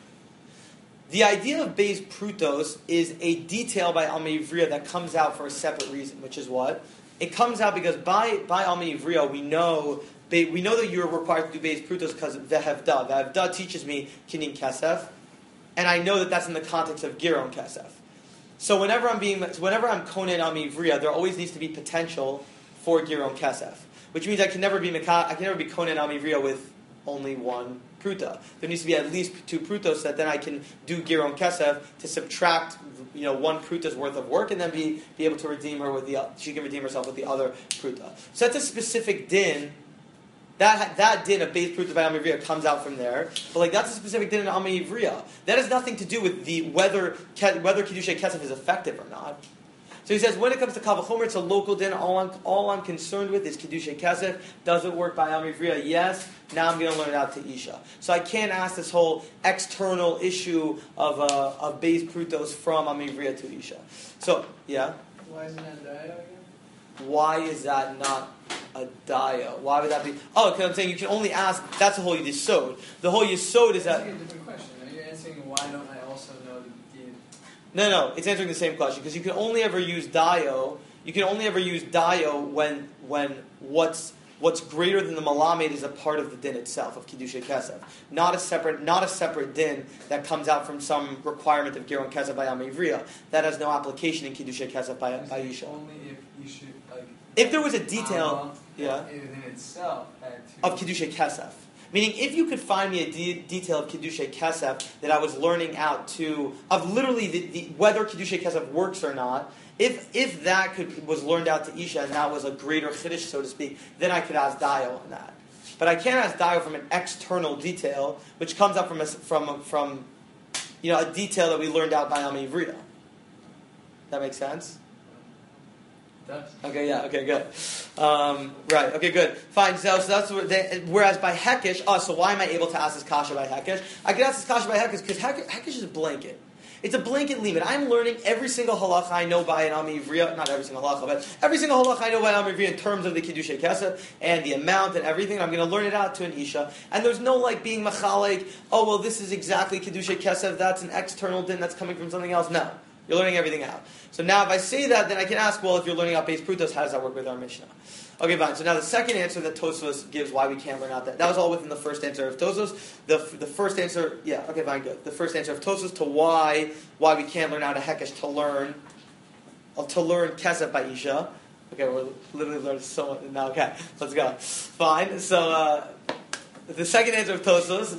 Speaker 1: The idea of Beis Prutos is a detail by Ami Ivriya that comes out for a separate reason, which is what? It comes out because by Ami Ivriya we know that you're required to do Beis Prutos because Vehevda. Vehevda teaches me Kinyan Kesef, and I know that that's in the context of Giron Kesef. So whenever I'm Konen Ami Ivriya, there always needs to be potential for Giron Kesef, which means I can never be Konen Ami Ivriya with only one pruta. There needs to be at least two prutos that then I can do Giron Kesef to subtract, one pruta's worth of work, and then be able to redeem her she can redeem herself with the other pruta. So that's a specific din. That din of Beis Pruta by Ami Ivriya comes out from there, but that's a specific din in Ami Ivriya. That has nothing to do with whether Kiddushay Kesef is effective or not. So he says, when it comes to Kal V'chomer, it's a local din. All I'm concerned with is Kiddushay Kesef. Does it work by Ami Ivriya? Yes. Now I'm going to learn it out to Isha. So I can't ask this whole external issue of Beis Prutos from Ami Ivriya to Isha. So, yeah?
Speaker 3: Why isn't that Dayo again?
Speaker 1: Why is that not a Dayo? Why would that be? Oh, because I'm saying you can only ask, that's the whole Yisod. The whole Yisod is that...
Speaker 3: That's a different question. You're answering, why don't I also know the din?
Speaker 1: No, it's answering the same question, because you can only ever use Dayo, when what's greater than the Malamed is a part of the din itself, of Kiddushay Kesef. Not a separate din that comes out from some requirement of Giron Kesef by Ami Ivriya. That has no application in Kiddushay Kesef by Isha.
Speaker 3: Only if you should,
Speaker 1: If there was a detail,
Speaker 3: in itself,
Speaker 1: of Kiddushay Kesef. Meaning, if you could find me a detail of Kiddushay Kesef that I was learning out to, of literally whether Kiddushay Kesef works or not, if that was learned out to Isha and that was a greater Chiddush, so to speak, then I could ask Dio on that. But I can't ask Dio from an external detail, which comes up from a detail that we learned out by Ami Ivriya. That makes sense? Okay, yeah, okay, good. Right, okay, good. Fine, so that's whereas by Hekesh, so why am I able to ask this kasha by Hekesh? I can ask this kasha by Hekesh because Hekesh is a blanket. It's a blanket limit. I'm learning every single halacha I know by an Ami Ivriya, not every single halacha, but every single halacha I know by an Ami Ivriya in terms of the Kiddushay Kesef and the amount and everything. I'm going to learn it out to an Isha. And there's no being machalik, this is exactly Kiddushay Kesef, that's an external din that's coming from something else. No. You're learning everything out. So now if I say that, then I can ask, if you're learning out Beis Prutos, how does that work with our Mishnah? Okay, fine. So now the second answer that Tosfos gives why we can't learn out that was all within the first answer of Tosfos. The first answer, yeah, okay, fine, good. The first answer of Tosfos to why we can't learn out a Hekesh to learn Kesef by Isha. Okay, we're literally learning so much now. Okay, let's go. Fine. So the second answer of Tosfos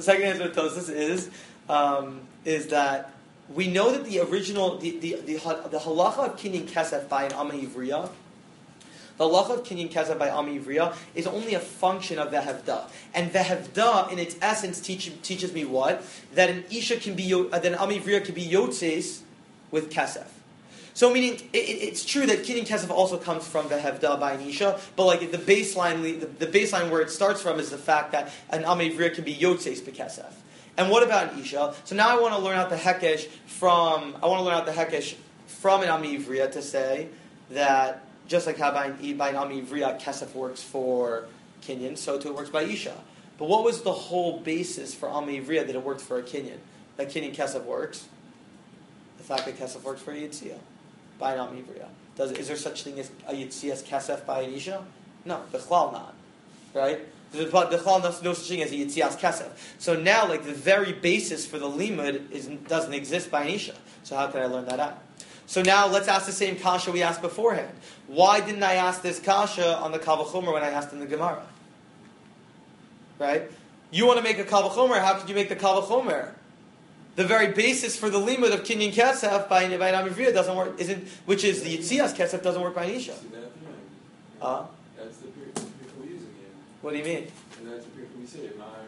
Speaker 1: is that we know that the original the halacha of kinyan kesef by an Ami Ivriya, the halacha of kinyan kesef by Ami Ivriya is only a function of the hevda, and the hevda in its essence teaches me what, that an isha can be that an Ami Ivriya can be yotzes with kesef. So meaning it's true that kinyan kesef also comes from the hevda by an isha, but the baseline where it starts from is the fact that an Ami Ivriya can be yotzes bekesef. And what about an Isha? So now I want to learn out the Hekesh from an Ami Ivriya to say that just like how by an Ami Ivriya Kesef works for Kinyan, so too it works by Isha. But what was the whole basis for Ami Ivriya that it worked for a Kinyan? That Kinyan Kesef works? The fact that Kesef works for a Yitzia by an Ami Ivriya. Is there such thing as a Yitzias Kesef by an Isha? No, the Chlal not. Right? The Chlal no such thing as a Yitzias Kesef. So now, the very basis for the limud doesn't exist by an Isha. So how can I learn that out? So now let's ask the same kasha we asked beforehand. Why didn't I ask this kasha on the Kal V'chomer when I asked in the Gemara? Right? You want to make a Kal V'chomer, how could you make the Kal V'chomer? The very basis for the limud of Kinyan Kesef by an Ami Ivriya doesn't work, which is the Yitzias Kesef doesn't work by an Isha.
Speaker 5: That's the period we're using here.
Speaker 1: What do you mean?
Speaker 5: And that's the period we say,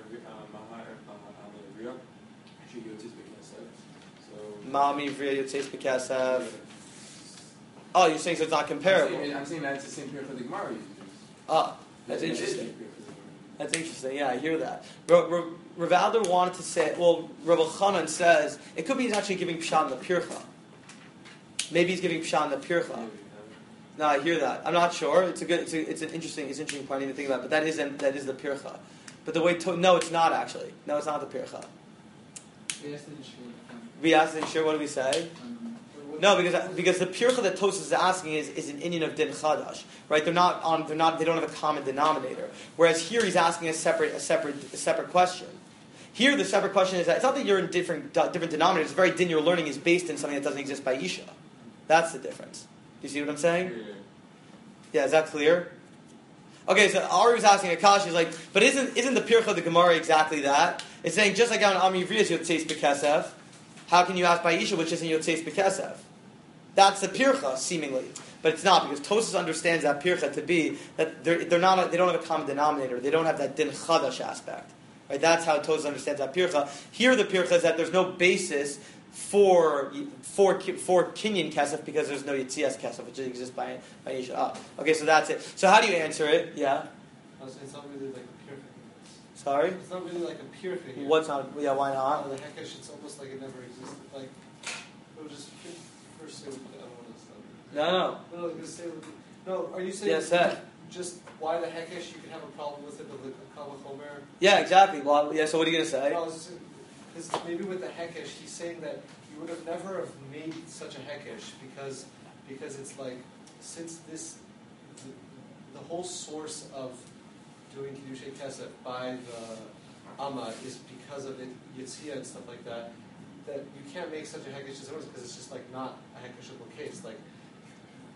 Speaker 1: Ma'ami Ivriya Yotzes B'Kesef. Oh, you're saying so it's not comparable.
Speaker 5: I'm saying that's the same period for the Gemara uses.
Speaker 1: That's interesting. That's interesting. Yeah, I hear that. Rav Alder wanted to say, Rav Elchanan says, it could be he's actually giving Pshat in the Pircha. Maybe he's giving Pshat in the Pircha. No, I hear that. I'm not sure. It's an interesting point to think about. But that is the Pircha. But the way no, it's not actually. No, it's not the Pircha. We asked in Shir. What do we say? No, because the Pircha that Tosfos is asking is an Inyan of Din Chadash, right? They don't have a common denominator. Whereas here he's asking a separate question. Here the separate question is that it's not that you're in different denominators. It's very din you're learning is based in something that doesn't exist by Isha. That's the difference. Do you see what I'm saying? Yeah, is that clear? Okay, so Ari was asking Akash, he's like, but isn't the Pircha of the Gemara exactly that? It's saying just like on Ami Ivriya is Yotzeis B'Kesef, how can you ask by Isha which isn't Yotzeis B'Kesef? That's the Pircha, seemingly. But it's not, because Tosfos understands that Pircha to be that they don't have a common denominator. They don't have that Din Chadash aspect. Right? That's how Tosfos understands that Pircha. Here the Pircha is that there's no basis for Kinyan Kesef because there's no Yitzias Kesef, which exists by Isha. Okay, so that's it. So how do you answer it? Yeah?
Speaker 6: It's not really like a Pircha.
Speaker 1: Sorry?
Speaker 6: It's not really like a Pircha here.
Speaker 1: What's not? Yeah, why not?
Speaker 6: The Hekesh, it's almost like it never existed. Like, we'll just first say, I don't want to stop.
Speaker 1: No.
Speaker 6: No, I'm going to say, no, are you saying
Speaker 1: Yes,
Speaker 6: just why the Hekesh you can have a problem with it, but the Kal V'chomer?
Speaker 1: Yeah, exactly. Well, yeah, so what are you going to say?
Speaker 6: No, because maybe with the Hekesh, he's saying that you would have never have made such a Hekesh because it's like, since the whole source of doing Kiddushay Kesef by the Amma is because of it, Yitzhia and stuff like that you can't make such a Hekesh as because it's just like not a Hekeshable case. Like,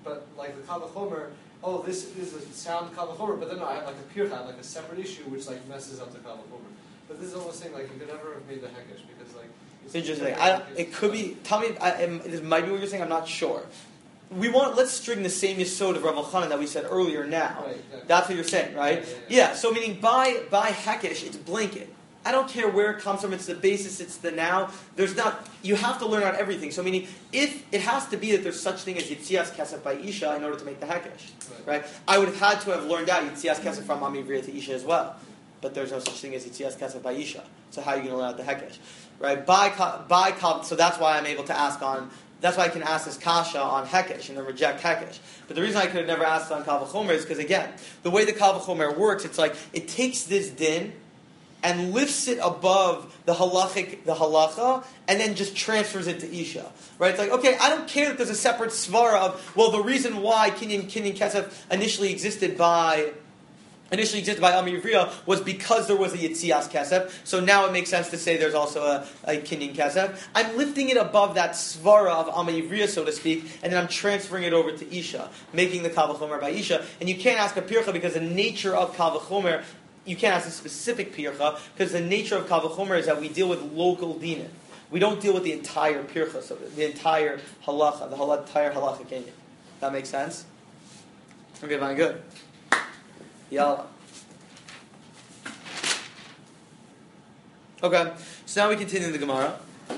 Speaker 6: but like the Kavachomer, oh, this is a sound Kavachomer, but then I have like a Pircha, like a separate issue which like messes up the Kavachomer. But this is almost saying like you could never have made the Hekesh because like
Speaker 1: It's interesting. It could be. Tell me. This might be what you're saying. I'm not sure. Let's string the same yesod of Rav Elchanan that we said earlier now.
Speaker 6: Right, exactly.
Speaker 1: That's what you're saying, right? Yeah. So meaning by Hekesh, it's blanket. I don't care where it comes from. It's the basis. It's the now. There's not. You have to learn out everything. So meaning, if it has to be that there's such thing as Yitzias Kesef by Isha in order to make the Hekesh, right? I would have had to have learned out Yitzias Kesef from Amivriya to Isha as well. But there's no such thing as Yitzias Kesef by Isha. So how are you going to learn out the Hekesh, right? So that's why I'm able to ask on. That's why I can ask this kasha on Hekesh and then reject Hekesh. But the reason I could have never asked on Kal V'chomer is because, again, the way the Kal V'chomer works, it's like it takes this din and lifts it above the halacha, and then just transfers it to Isha. Right? It's like, okay, I don't care that there's a separate svara of, well, the reason why Kinyan Kesef initially existed by Ami Yivriya was because there was a Yitzias Kesef, so now it makes sense to say there's also a Kinyan Kesef. I'm lifting it above that svara of Ami Yivriya, so to speak, and then I'm transferring it over to Isha, making the Kal V'chomer by Isha. And you can't ask a Pircha because the nature of Kal V'chomer, you can't ask a specific Pircha, because the nature of Kal V'chomer is that we deal with local dinim. We don't deal with the entire Pircha, so the entire halacha, entire halacha Kinyan. That makes sense? Okay, fine, good. Yalla. Okay, so now we continue in the Gemara.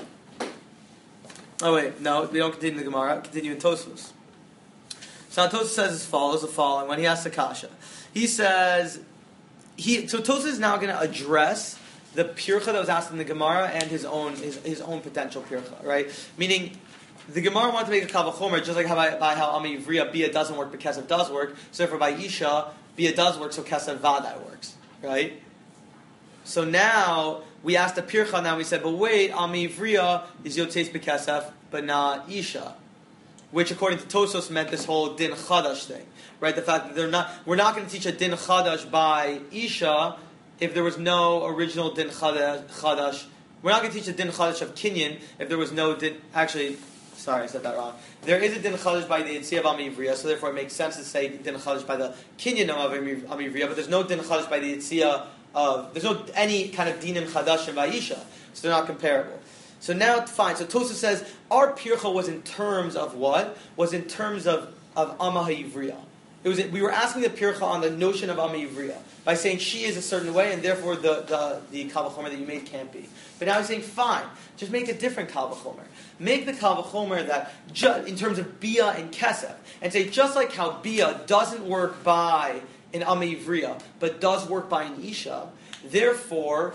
Speaker 1: Oh wait, no, we don't continue in the Gemara. Continue in Tosfos. So Tosfos says as follows: the following. When he asks the kasha, he says so Tosfos is now going to address the pircha that was asked in the Gemara and his own potential pircha, right? Meaning, the Gemara wanted to make a Kal V'chomer just like by how Ami Yivriya Bia doesn't work, but Kesef does work. So therefore, by Isha Bia does work, so Kesef Vadai works, right? So now we asked the pircha. Now we said, but wait, Ami Yivriya is Yotzeis B'Kesef, but not Isha, which according to Tosfos meant this whole Din Chadash thing, right? The fact that we're not going to teach a Din Chadash by Isha if there was no original Din Chadash. We're not going to teach a Din Chadash of Kinyan if there was no Din. Actually, sorry, I said that wrong. There is a Din Chadash by the Yitzia of Ami Yivriya, so therefore it makes sense to say Din Chadash by the Kinyan of Ami Yivriya, but there's no Din Chadash by the Yitzia of. There's no any kind of Dinim Chadash by Isha, so they're not comparable. So now, fine. So Tosfos says our pircha was in terms of what? Was in terms of Amma HaYivriya. We were asking the pircha on the notion of Amma Yivriya by saying she is a certain way, and therefore the Kal V'chomer that you made can't be. But now he's saying, fine, just make a different Kal V'chomer. Make the Kal V'chomer that in terms of Bia and Kesef, and say just like how Bia doesn't work by an Amma Yivriya, but does work by an Isha. Therefore,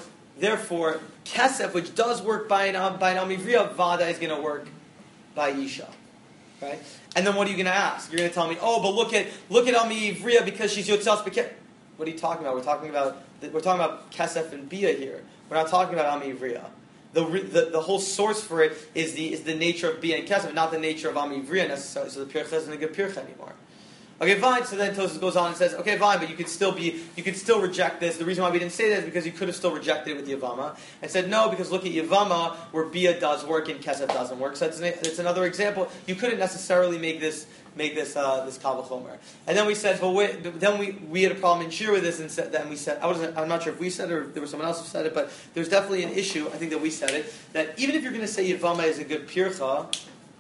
Speaker 1: Kesef, which does work by an Amma Yivriya, Vada is going to work by Isha. Right? And then what are you going to ask? You're going to tell me, oh, but look at Ami Yivriya because she's Yotzas B'Kesef. What are you talking about? We're talking about Kesef and Bia here. We're not talking about Ami Yivriya. The whole source for it is the nature of Bia and Kesef, not the nature of Ami Yivriya necessarily. So the pircha isn't a good pircha anymore. Okay, fine. So then Tosfos goes on and says, okay, fine, but you could still reject this. The reason why we didn't say that is because you could have still rejected it with Yavama and said no, because look at Yavama where Bia does work and Kesef doesn't work. So it's another example. You couldn't necessarily make this Kal V'chomer. And then we said, but wait. Then we had a problem in Shir with this, and then we said, I'm not sure if we said it or if there was someone else who said it, but there's definitely an issue. I think that we said it that even if you're going to say Yavama is a good pircha,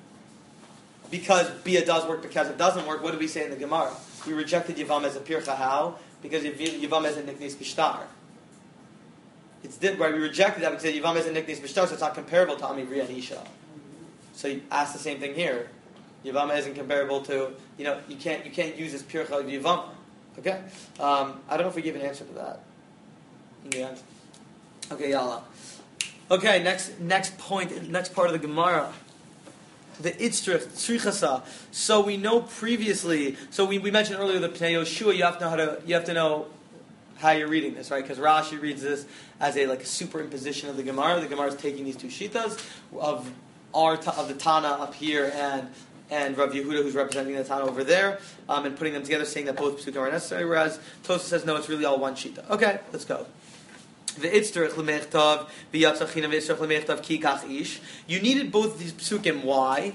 Speaker 1: because Bia does work, because it doesn't work, what did we say in the Gemara? We rejected Yavam as a pircha. How? Because Yavam is a niknis b'shtar. Right? We rejected that because Yavam is a niknis b'shtar, so it's not comparable to Ami Yivriya and Isha. So you ask the same thing here. Yavam isn't comparable to, you can't use this pircha of Yavam. Okay? I don't know if we gave an answer to that in the end. Okay, yalla. Okay, next point, next part of the Gemara. The Itzrich, Tzrichasa. So we know previously. So we mentioned earlier the Pnei Yoshua. You have to know how you're reading this, right? Because Rashi reads this as a superimposition of the Gemara. The Gemara is taking these two shitas of the Tana up here and Rav Yehuda, who's representing the Tana over there, and putting them together, saying that both psukim are necessary. Whereas Tosfos says no, it's really all one shita. Okay, let's go. You needed both these psukim. Why?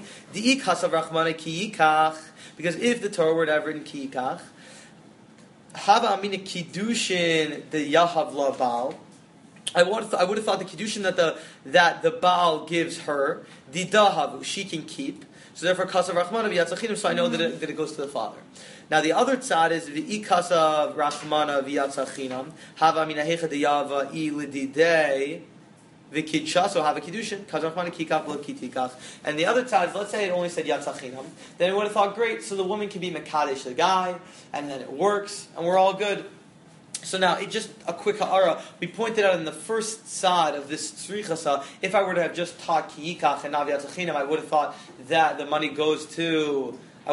Speaker 1: Because if the Torah were to have written ki yikach, hava amina kiddushin the yahav la baal. I would have thought the kiddushin that the Baal gives her, the dahavu, she can keep. So therefore, kasav rachmana v'yatzachinam. So I know that it goes to the father. Now the other tzad is the kasav rachmana v'yatzachinam. Hava mina hecha deyava ilididei v'kidsha. So have a kiddushin kasav rachmana kikach lo kitikach. And the other tzad is, let's say it only said yatzachinam. Then I would have thought, great. So the woman can be mekadesh the guy, and then it works, and we're all good. So now, just a quick ha'ara. We pointed out in the first side of this tzrichasa, if I were to have just taught ki yikach and nav yatzachinam, I would have thought that the money goes to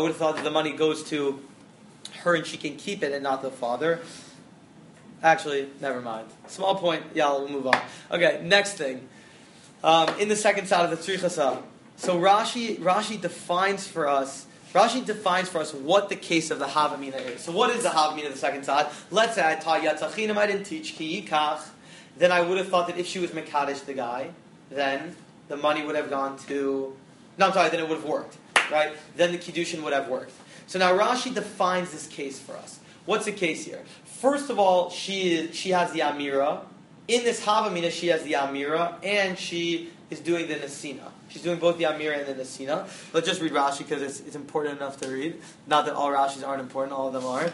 Speaker 1: her and she can keep it and not the father. Actually, never mind. Small point. Yeah, we'll move on. Okay, next thing. In the second side of the tzrichasa. So Rashi defines for us what the case of the Havamina is. So what is the Havamina of the second side? Let's say I taught Yatzachinam, I didn't teach Ki Yikach. Then I would have thought that if she was Mekadesh the guy, then the money would have gone to... then it would have worked. Right? Then the Kiddushin would have worked. So now Rashi defines this case for us. What's the case here? First of all, she has the Amira. In this Havamina, she has the Amira, and she is doing the Nesina. She's doing both the Amira and the Nesina. Let's just read Rashi because it's important enough to read. Not that all Rashis aren't important, all of them are.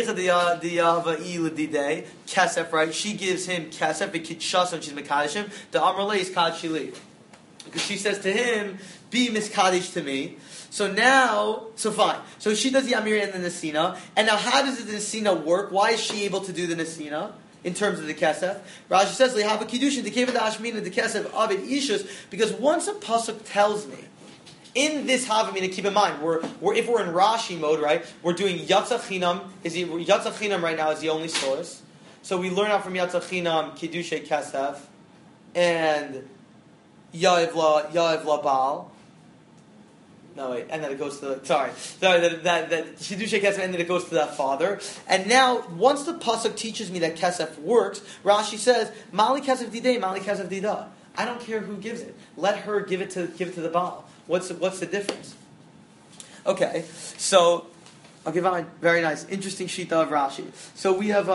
Speaker 1: Kesef, right? She gives him Kesef, V'kitshas, and she's Mekadeshim. The Amrle is Kadshili. Because she says to him, be Miskadesh to me. So fine. So she does the Amira and the Nesina. And now how does the Nesina work? Why is she able to do the Nesina? In terms of the kesef, Rashi says they have a kiddushin. They came the ashmina the kesef avid ishus because once a pasuk tells me in this havamina, keep in mind we're if we're in Rashi mode, right? We're doing yatzachinam. Yatzachinam right now is the only source. So we learn out from yatzachinam kiddushay kesef and yaev la baal. No wait, and then it goes to that Hidushei Kesef, and then it goes to that father. And now, once the pasuk teaches me that Kesef works, Rashi says, Mali Kesef Didei, Mali Kesef Dida. I don't care who gives it. Let her give it to the Baal. What's the difference? Okay, so okay, fine, very nice, interesting shita of Rashi. So we have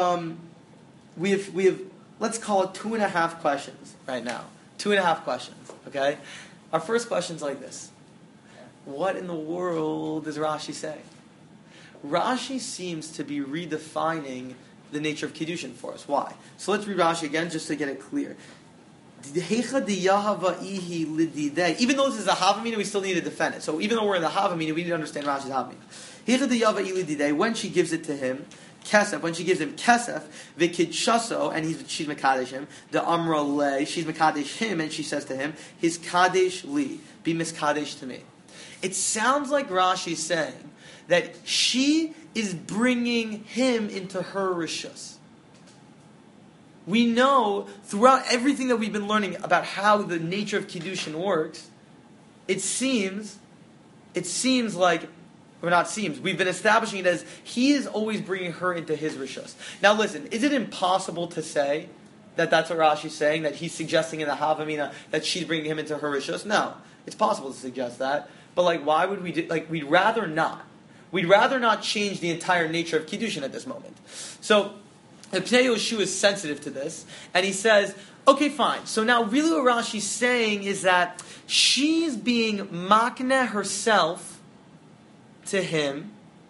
Speaker 1: let's call it 2.5 questions right now. 2.5 questions. Okay, our first question's like this. What in the world is Rashi saying? Rashi seems to be redefining the nature of Kiddushin for us. Why? So let's read Rashi again just to get it clear. Even though this is a Havamina, we still need to defend it. So even though we're in the Havamina, we need to understand Rashi's Havamina. When she gives it to him, Kesef, when she gives him Kesef, V'kidshaso, and she's Mekadesh him, the Amra Le, she's Mekadesh him, and she says to him, his Kadesh Li, be Miskadesh to me. It sounds like Rashi is saying that she is bringing him into her rishus. We know throughout everything that we've been learning about how the nature of Kiddushin works, it seems like, we've been establishing it as he is always bringing her into his rishus. Now listen, is it impossible to say that that's what Rashi is saying, that he's suggesting in the Havamina that she's bringing him into her rishus? No, it's possible to suggest that. But why would we do? We'd rather not. We'd rather not change the entire nature of Kiddushin at this moment. So, Pnei Yoshu is sensitive to this, and he says, okay, fine. So now really what Rashi's saying is that she's being makneh herself to him.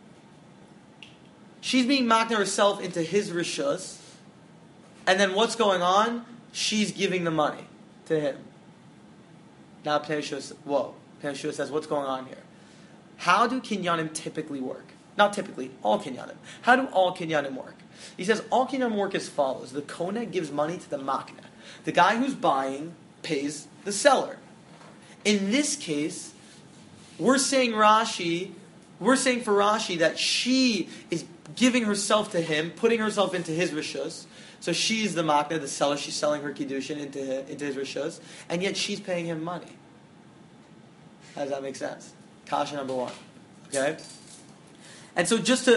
Speaker 1: She's being makneh herself into his rishus, and then what's going on? She's giving the money to him. Now Pnei Yoshu says, whoa. Yeshua says, what's going on here? How do kinyanim typically work? Not typically, all kinyanim. How do all kinyanim work? He says, all kinyanim work as follows. The koneh gives money to the makneh. The guy who's buying pays the seller. In this case, we're saying for Rashi that she is giving herself to him, putting herself into his rishus. So she's the makneh, the seller, she's selling her kiddushin into his rishus, and yet she's paying him money. How does that make sense? Kasha number 1. Okay? And so just to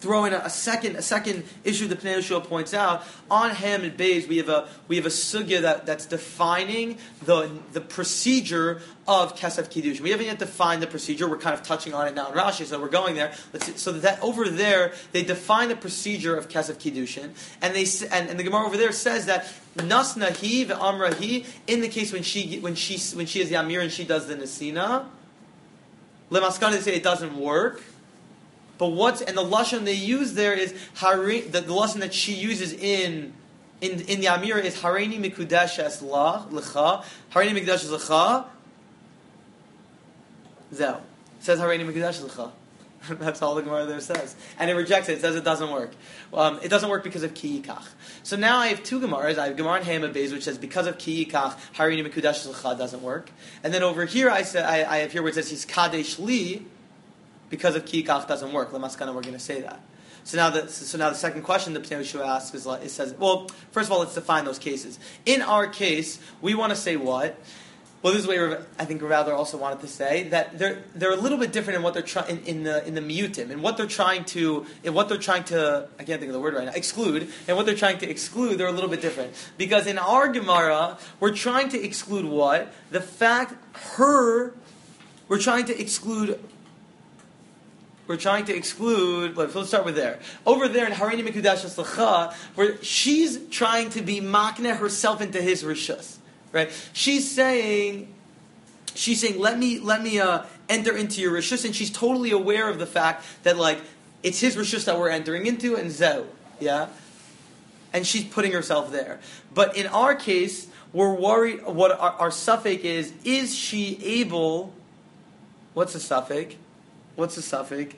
Speaker 1: throw in a second issue that Pnei Yehoshua points out. On Ham and Beis, we have a sugya that's defining the procedure of Kesef Kiddushin. We haven't yet defined the procedure. We're kind of touching on it now in Rashi, so we're going there. So that over there, they define the procedure of Kesef Kiddushin, and the Gemara over there says that Nasna hi ve'amra hi, in the case when she is the Amir and she does the Nesina, Lemaskana, they say it doesn't work. But the lashon they use there is the lashon that she uses in the Amira is Hareini Mikudeshes Lecha. Hareini Mikudeshes Lecha. Zeh. It says Hareini Mikudeshes Lecha. That's all the Gemara there says. And it rejects it. It says it doesn't work. It doesn't work because of Ki Yikach. So now I have two Gemaras. I have Gemara and Hema Beis, which says because of Ki Yikach, Hareini Mikudeshes Lecha doesn't work. And then over here I have here where it says he's Kadesh Li, because of Ki Yikach doesn't work. Lemaskana, we're going to say that. So now the second question that Pnei Yehoshua asks is, it says, well, first of all, let's define those cases. In our case, we want to say what? Well, this is what I think Rav also wanted to say, that they're a little bit different in what they're trying in the miyutim, and what they're trying to I can't think of the word right now, exclude, and what they're trying to exclude, they're a little bit different. Because in our Gemara, we're trying to exclude what? The fact we're trying to exclude, let's start with there. Over there in Hareini Mikudeshes Lecha, where she's trying to be makneh herself into his rishus. Right? She's saying, let me enter into your rishus, and she's totally aware of the fact that it's his rishus that we're entering into, and zeu, yeah, and she's putting herself there. But in our case, we're worried. What our suffix is she able? What's the suffix? What's the suffix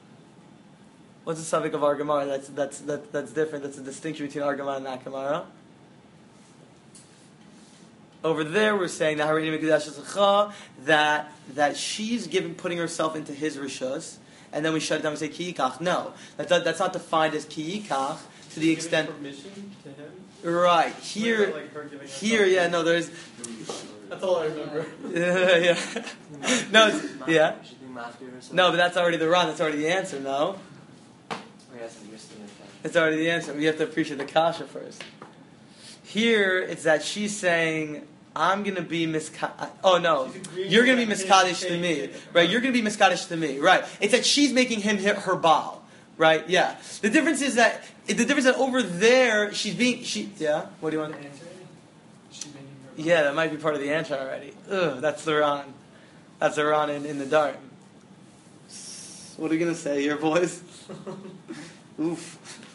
Speaker 1: of our Gemara? That's different. That's a distinction between our Gemara and that Gemara. Over there, we're saying that she's putting herself into his rishus, and then we shut it down and say ki yikach. No, that's not defined as ki yikach to the extent.
Speaker 2: Permission to him.
Speaker 1: Right here, yeah, no, there's.
Speaker 2: That's all I remember.
Speaker 1: Yeah. No, yeah. No, but that's already the run. That's already the answer. No. It's already the answer. We have to appreciate the kasha first. Here, it's that she's saying, I'm going to be oh no, you're going to be miskadish to me. Right, you're going to be miskadish to me. Right. It's that she's making him her baal. Right, yeah. The difference that over there, yeah? What do you want? Yeah, that might be part of the answer already. Ugh, that's the Ran. That's the Ran in the Dharm. What are you going to say here, boys? Oof.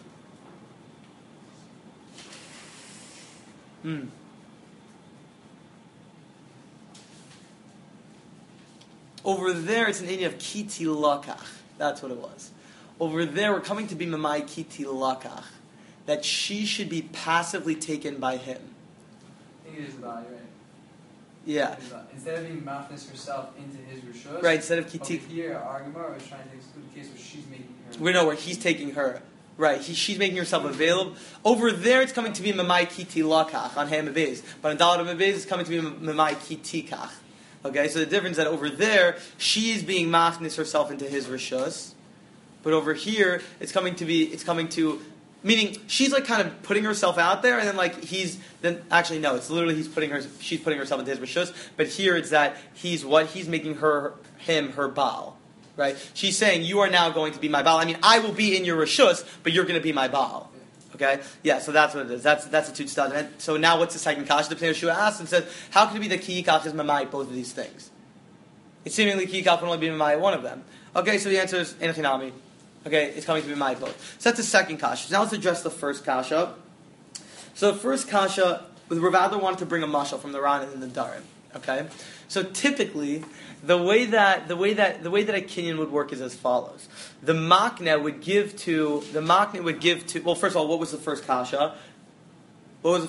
Speaker 1: Over there, it's an idea of kiti lakach. That's what it was. Over there, we're coming to be mamai kiti lakach, that she should be passively taken by him.
Speaker 7: I think it is about, right?
Speaker 1: Yeah.
Speaker 7: Instead of being mafnis herself into his rishus.
Speaker 1: Right. Instead of kiti.
Speaker 7: Over here, our Gemara was trying to exclude the case where she's making her.
Speaker 1: We know where he's taking her. Right, she's making herself available. Over there, it's coming to be Mamai Kiti Lakach on Ham Beis. But on Dalet Beis, it's coming to be Mamai Kiti Kach. Okay, so the difference is that over there, she's being machnis herself into his rishus. But over here, it's coming to, meaning she's kind of putting herself out there, and then it's literally she's putting herself into his rishus. But here it's that he's making him her baal. Right? She's saying, you are now going to be my Baal. I mean, I will be in your Rishus, but you're going to be my Baal. Okay? Yeah, so that's what it is. That's the two styles. And so now what's the second kasha? The Pnei Yehoshua asks and says, how can it be that Ki Yikach is Mamai both of these things? It's seemingly Ki Yikach can only be Mamai one of them. Okay, so the answer is Enochinami. Okay, it's coming to be Mamai both. So that's the second kasha. So now let's address the first kasha. So the first kasha, Rav Adler wanted to bring a mashal from the Ran and the Dharam. Okay? So typically, the way that a kinyan would work is as follows: the makneh would give to. Well, first of all, what was the first kasha? The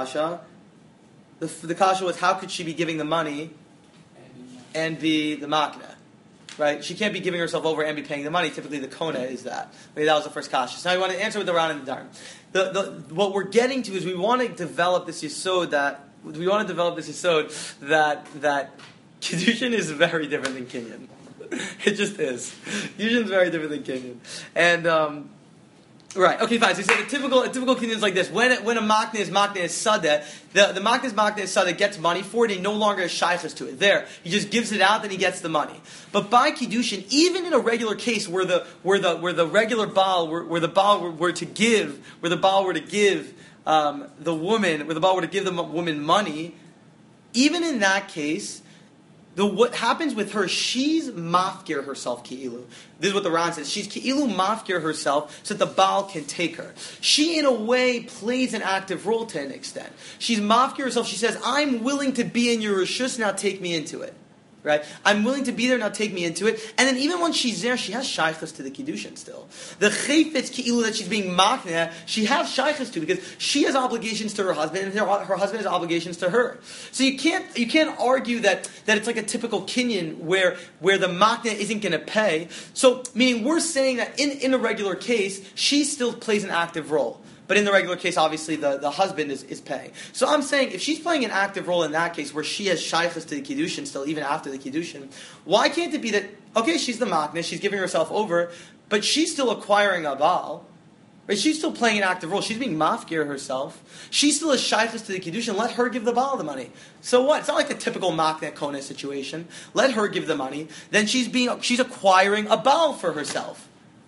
Speaker 1: kasha was, how could she be giving the money and be the makneh? Right? She can't be giving herself over and be paying the money. Typically, the kona is that. Maybe that was the first kasha. So now we want to answer with the Ran and the Dharam. What we're getting to is we want to develop this yesod that Kedushin is very different than Kinyan. It just is. Kiddushin's very different than Kinyan. And, right, okay, fine. So you say a typical Kinyan is like this. When a makne is sadeh, the makne is sadeh gets money for it, and he no longer has shaykhus to it. There, he just gives it out, then he gets the money. But by Kiddushin, even in a regular case where the regular Baal, where the Baal were to give the woman money, even in that case, what happens with her, she's mafkir herself ki'ilu. This is what the Ran says. She's ki'ilu mafkir herself so that the Baal can take her. She, in a way, plays an active role to an extent. She's mafkir herself. She says, I'm willing to be in your reshus, now take me into it. Right? I'm willing to be there, now take me into it. And then even when she's there, she has shaykhus to the Kiddushin still. The chayfetz ki'ilu that she's being makneh, she has shaykhus to, because she has obligations to her husband, and her husband has obligations to her. So you can't argue that it's like a typical kinyan where the makneh isn't going to pay. So, meaning we're saying that in a regular case, she still plays an active role. But in the regular case, obviously, the husband is paying. So I'm saying, if she's playing an active role in that case, where she has shaykhus to the Kiddushin still, even after the Kiddushin, why can't it be that, okay, she's the makneh, she's giving herself over, but she's still acquiring a Baal, right? She's still playing an active role. She's being mafkir herself. She still has shaykhus to the Kiddushin. Let her give the Baal the money. So what? It's not like the typical makneh kona situation. Let her give the money. Then she's acquiring a Baal for herself.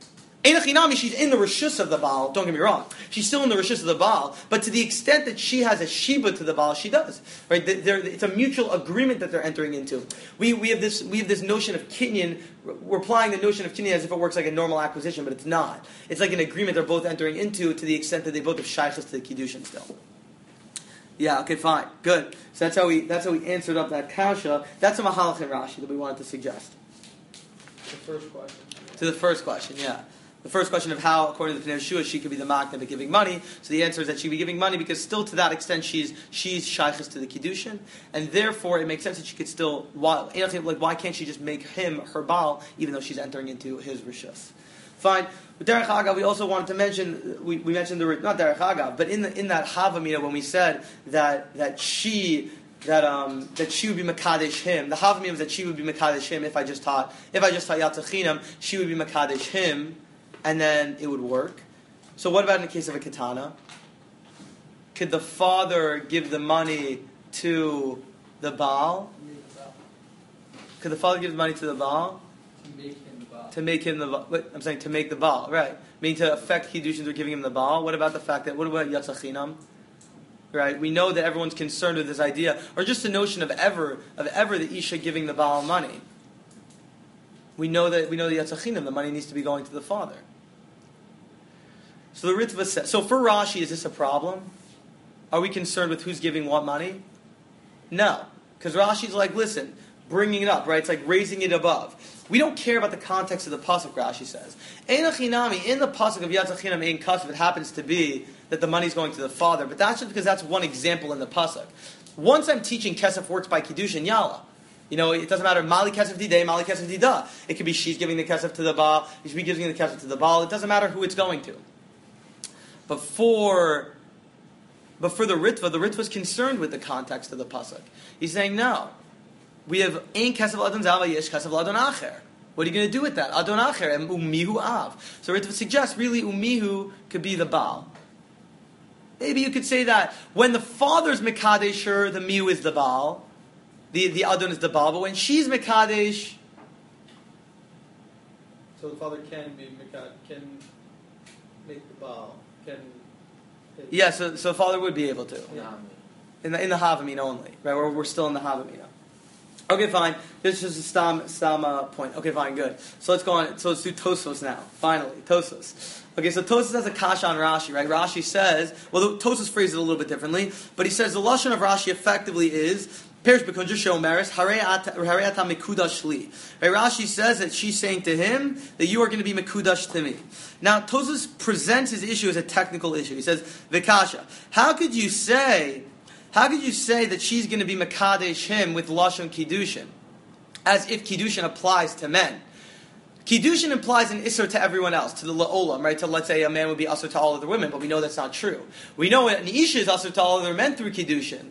Speaker 1: She's in the reshus of the Baal, don't get me wrong. She's still in the reshus of the Baal, but to the extent that she has a shiba to the Baal, she does. Right? It's a mutual agreement that they're entering into. We have this notion of kinyan. We're applying the notion of kinyan as if it works like a normal acquisition, but it's not. It's like an agreement they're both entering into to the extent that they both have shaykhus to the Kiddushin still. Yeah, okay, fine. Good. So that's how we answered up that kasha. That's a mahalach in Rashi that we wanted to suggest.
Speaker 2: The first question.
Speaker 1: To the first question, yeah. The first question of how, according to the Pnei Yeshua, she could be the makneh but giving money. So the answer is that she'd be giving money because still to that extent she's shaykhus to the Kiddushin, and therefore it makes sense that she could still, why can't she just make him her Baal even though she's entering into his reshus? Fine. With Derech Agav, we also wanted to mention, we mentioned not Derech Agav, but in that Havamina when we said that she would be Makadesh him. The Havamina was that she would be Makadesh him if I just taught Yatzachinam, she would be Makadesh him, and then it would work. So what about in the case of a katana? Could the father give the money to the Baal? Could the father give the money to the Baal?
Speaker 7: To make him the Baal.
Speaker 1: To make him the Baal. I'm saying to make the Baal, right. I mean to affect Kiddushin through giving him the Baal. What about the fact that, what about Yatzachinam? Right? We know that everyone's concerned with this idea, or just the notion of ever the Isha giving the Baal money. We know the Yatzachinam, the money needs to be going to the father. So the Ritva says, so for Rashi, is this a problem? Are we concerned with who's giving what money? No. Because Rashi's like, listen, bringing it up, right? It's like raising it above. We don't care about the context of the pasuk, Rashi says. Ein achinami, in the pasuk of Yatzachinam ein kasv, it happens to be that the money's going to the father, but that's just because that's one example in the pasuk. Once I'm teaching kesef works by Kiddushin, yalla. You know, it doesn't matter, Mali Kesef Didei, Mali Kesef Dida. It could be she's giving the Kesef to the Baal, he should be giving the Kesef to the Baal. It doesn't matter who it's going to. But for the Ritva is concerned with the context of the pasuk. He's saying, no. We have Ein Kesef Adon Zava Yesh Kesef Adon Acher. What are you going to do with that? Adon Acher and Umihu Av. So Ritva suggests really Umihu could be the Baal. Maybe you could say that when the father's Mekadesh, the Mihu is the Baal. The Adon is the Baal, but when she's Mekadesh,
Speaker 2: So the father can make the Baal,
Speaker 1: yeah, so the father would be able to.
Speaker 2: Yeah.
Speaker 1: In the Havamina only, right? We're still in the Havamina. Okay, fine. This is just a stam point. Okay, fine, good. So let's go on. So let's do Tosfos now. Finally, Tosfos. Okay, so Tosfos has a kasha on Rashi, right? Rashi says, well, Tosfos phrases it a little bit differently, but he says the lashon of Rashi effectively is Perish Bekunja Shomeris Harei Ata Mekudash Li. Right? Rashi says that she's saying to him that you are going to be Mekudash to me. Now Tosfos presents his issue as a technical issue. He says, Vikasha, how could you say that she's going to be Mekadesh him with Lashon Kiddushin, as if Kiddushin applies to men? Kiddushin implies an Isser to everyone else, to the La'olam, right? To, let's say, a man would be Asur to all other women, but we know that's not true. We know an Isha is Asur to all other men through Kiddushin.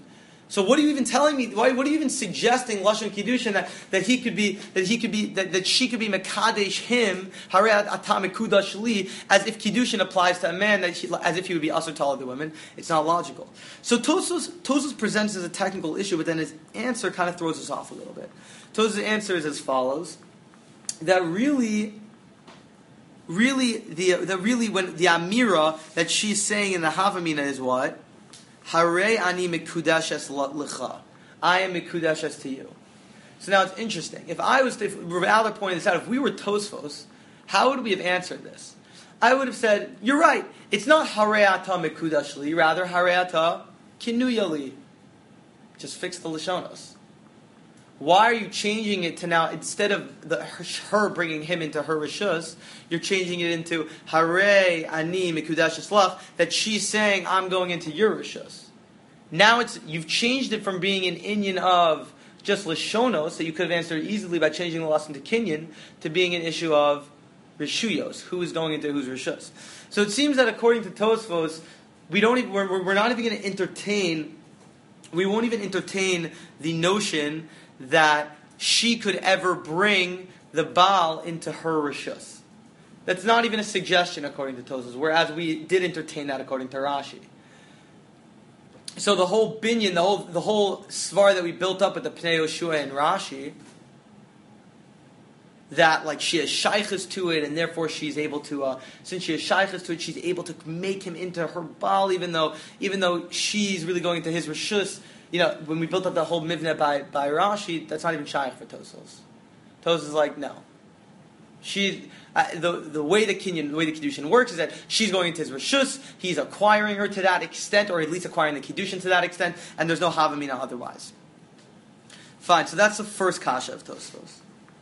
Speaker 1: So what are you even telling me? What are you even suggesting lashon kiddushin that she could be mekadesh him harei ata mekudash li, as if kiddushin applies to a man, as if he would be asur to all other women? It's not logical. So Tosfos presents as a technical issue, but then his answer kind of throws us off a little bit. Tosfos' answer is as follows: that really when the amira that she's saying in the Havamina is what? Harei ani mikudeshes lecha. I am mikudeshes to you. So now it's interesting. If Rav pointed this out, if we were Tosfos, how would we have answered this? I would have said, you're right. It's not harei ata mikudash li, rather harei ata kinuya li. Just fix the Lashonos. Why are you changing it to now, instead of her bringing him into her rishus, you're changing it into Harei ani mikudash eslach, that she's saying, I'm going into your rishus. Now you've changed it from being an inyan of just Lashonos, that you could have answered easily by changing the lesson to kinyan, to being an issue of rishuyos, who is going into whose rishus. So it seems that according to Tosfos, we're not even going to entertain, we won't even entertain the notion that she could ever bring the Baal into her rishus. That's not even a suggestion according to Tosfos, whereas we did entertain that according to Rashi. So the whole binyan, the whole svar that we built up at the Pnei Yoshua and Rashi, that like she has shaykhs to it, and therefore she's able to, since she has shaykhs to it, she's able to make him into her Baal, even though she's really going into his rishus. When we built up the whole mivneh by Rashi, that's not even shaykh for Tosfos. Tosfos is like, no. The way the kiddushin works is that she's going into his rishus, he's acquiring her to that extent, or at least acquiring the kiddushin to that extent, and there's no havamina otherwise. Fine, so that's the first kasha of Tosfos.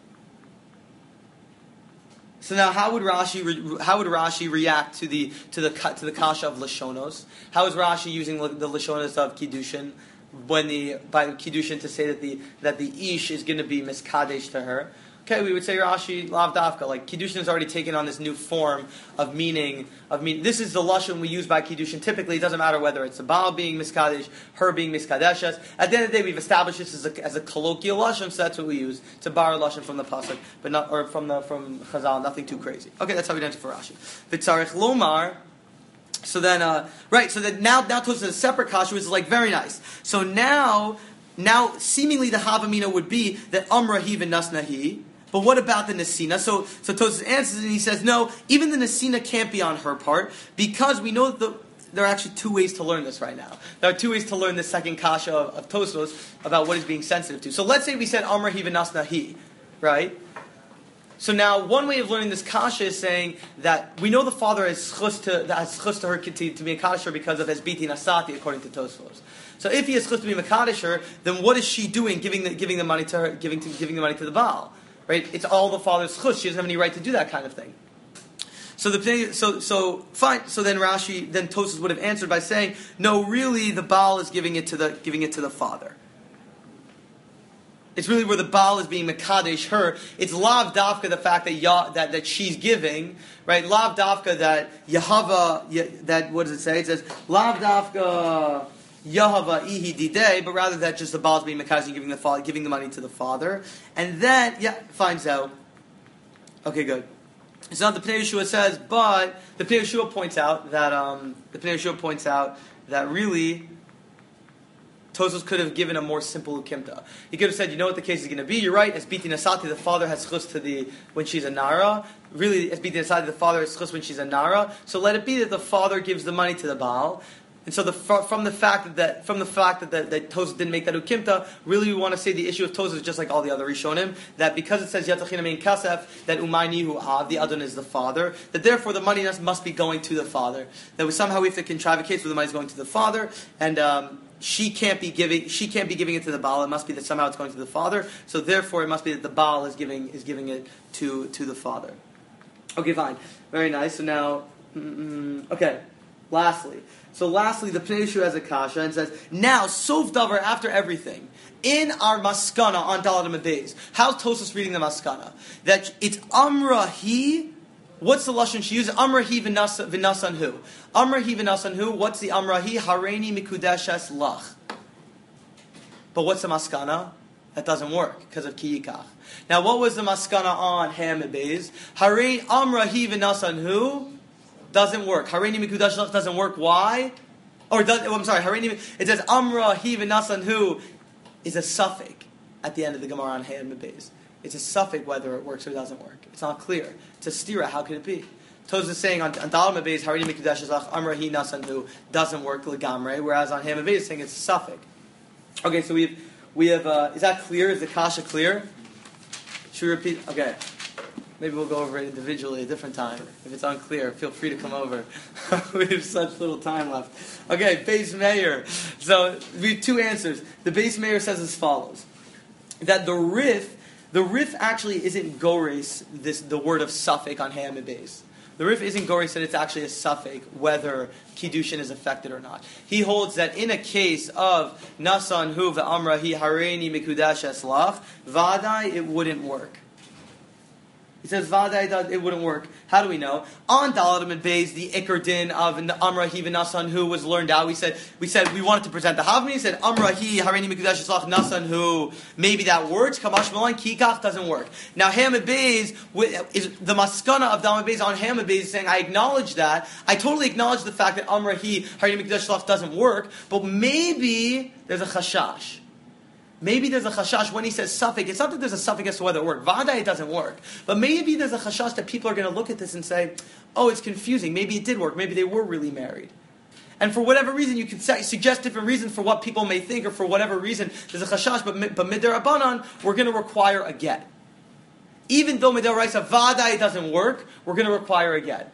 Speaker 1: So now, how would Rashi react to the kasha of Lashonos? How is Rashi using the Lashonos of kiddushin? By kiddushin to say that the ish is going to be miskadesh to her, okay, we would say Rashi lav dafka, like kiddushin has already taken on this new form of meaning. This is the lashon we use by kiddushin. Typically, it doesn't matter whether it's the Baal being miskadesh, her being miskadeshes. At the end of the day, we've established this as a colloquial lashon, so that's what we use. It's a bar lashon from the pasuk, but not from Chazal. Nothing too crazy. Okay, that's how we answer for Rashi. V'tzarich lomar. So then, now Tosfos is a separate kasha, which is like very nice. So now seemingly the havamina would be that amra hi v'nasna hi. But what about the nesina? So Tosfos answers and he says, no, even the nesina can't be on her part, because we know that there are actually two ways to learn this right now. There are two ways to learn the second kasha of Tosfos about what is being sensitive to. So let's say we said amra hi v'nasna hi, right? So now, one way of learning this kasha is saying that we know the father has chus to her to be a kaddish because of his biti nasati, according to Tosfos. So if he has chus to be a kaddish, then what is she doing, giving the money to her, giving the money to the Baal? Right? It's all the father's chus. She doesn't have any right to do that kind of thing. So fine. So then Tosfos would have answered by saying, no, really, the Baal is giving it to the father. It's really where the Baal is being mekadesh her. It's lav dafka the fact that she's giving, right? Lav dafka that Yahava, that what does it say? It says lav dafka Yahava ihi didei, but rather that just the Baal is being mekadesh and giving the money to the father, and then finds out. Okay, good. It's not the Pnei Yeshua says, but the Pnei Yeshua points out that really Tosfos could have given a more simple ukimta. He could have said, you know what the case is going to be? You're right. As biti nasati, the father has chus when she's a nara. Really, as biti nasati, the father has chus when she's a nara. So let it be that the father gives the money to the Baal. And so from the fact that Tosfos didn't make that ukimta, really we want to say the issue of Tosfos is just like all the other Rishonim, that because it says Yatachinam in Kasef, that Umaynihu Av, the Adon is the father, that therefore the money must be going to the father. That somehow we have to contrive a case where the money is going to the father, and she can't be giving it to the Baal. It must be that somehow it's going to the father. So therefore, it must be that the Baal is giving it to the father. Okay, fine, very nice. So now, okay. Lastly, the Pnei Yeshua has a kasha and says, now sof davar, after everything, in our maskana on Dalad Beis, how's Tosfos reading the maskana? That it's amra hi. What's the lashon she uses? Amra hi v'nasan hu. Amra hi v'nasan hu. What's the amra hi? Hareini mikudeshes lach. But what's the maskana? That doesn't work because of kiyikach. Now, what was the maskana on Ham and Beis? Harein amra hi v'nasan hu doesn't work. Hareini mikudash lach doesn't work. Why? I'm sorry. Hareini. It says amra hi v'nasan hu is a suffix at the end of the Gemara on Ham and Beis. It's a suffix whether it works or doesn't work. It's not clear. It's a stira. How could it be? Toz is saying on Dalam Beis Hareini mikudash lach amra hi nasan hu doesn't work legamre, whereas on Ham and Beis saying it's a suffix. Okay, so we have. Is that clear? Is the kasha clear? Should we repeat? Okay. Maybe we'll go over it individually a different time. If it's unclear, feel free to come over. We have such little time left. Okay, Beis Meir. So we have two answers. The Beis Meir says as follows: that the Rif actually isn't gores the word of suffix on Ham and Beis. The Rif isn't gores that it's actually a suffix whether kiddushin is affected or not. He holds that in a case of nasan hu ve'amra hi hareini mikudash eslach, vadai it wouldn't work. He says vadai it wouldn't work. How do we know? On Daladim and Beis, the Iker din of Amra Hi v'Nasan Hu was learned out. We said we wanted to present the Havmini. He said Amra Hi Hareini Mikudash Yislach Nasan Hu. Maybe that works. Kamash Malan Kikach doesn't work. Now Ham and Beis is the maskana of Daladim and Beis on Ham and Beis saying I acknowledge that. I totally acknowledge the fact that Amra Hi Hareini Mikudash Yislach doesn't work. But maybe there's a chashash. Maybe there's a chashash when he says suffix. It's not that there's a suffix as to whether it works. Vada, it doesn't work. But maybe there's a chashash that people are going to look at this and say, oh, it's confusing. Maybe it did work. Maybe they were really married. And for whatever reason, you can suggest different reasons for what people may think, or for whatever reason, there's a chashash, but midirabanan, we're going to require a get. Even though midiraisa vada, it doesn't work, we're going to require a get.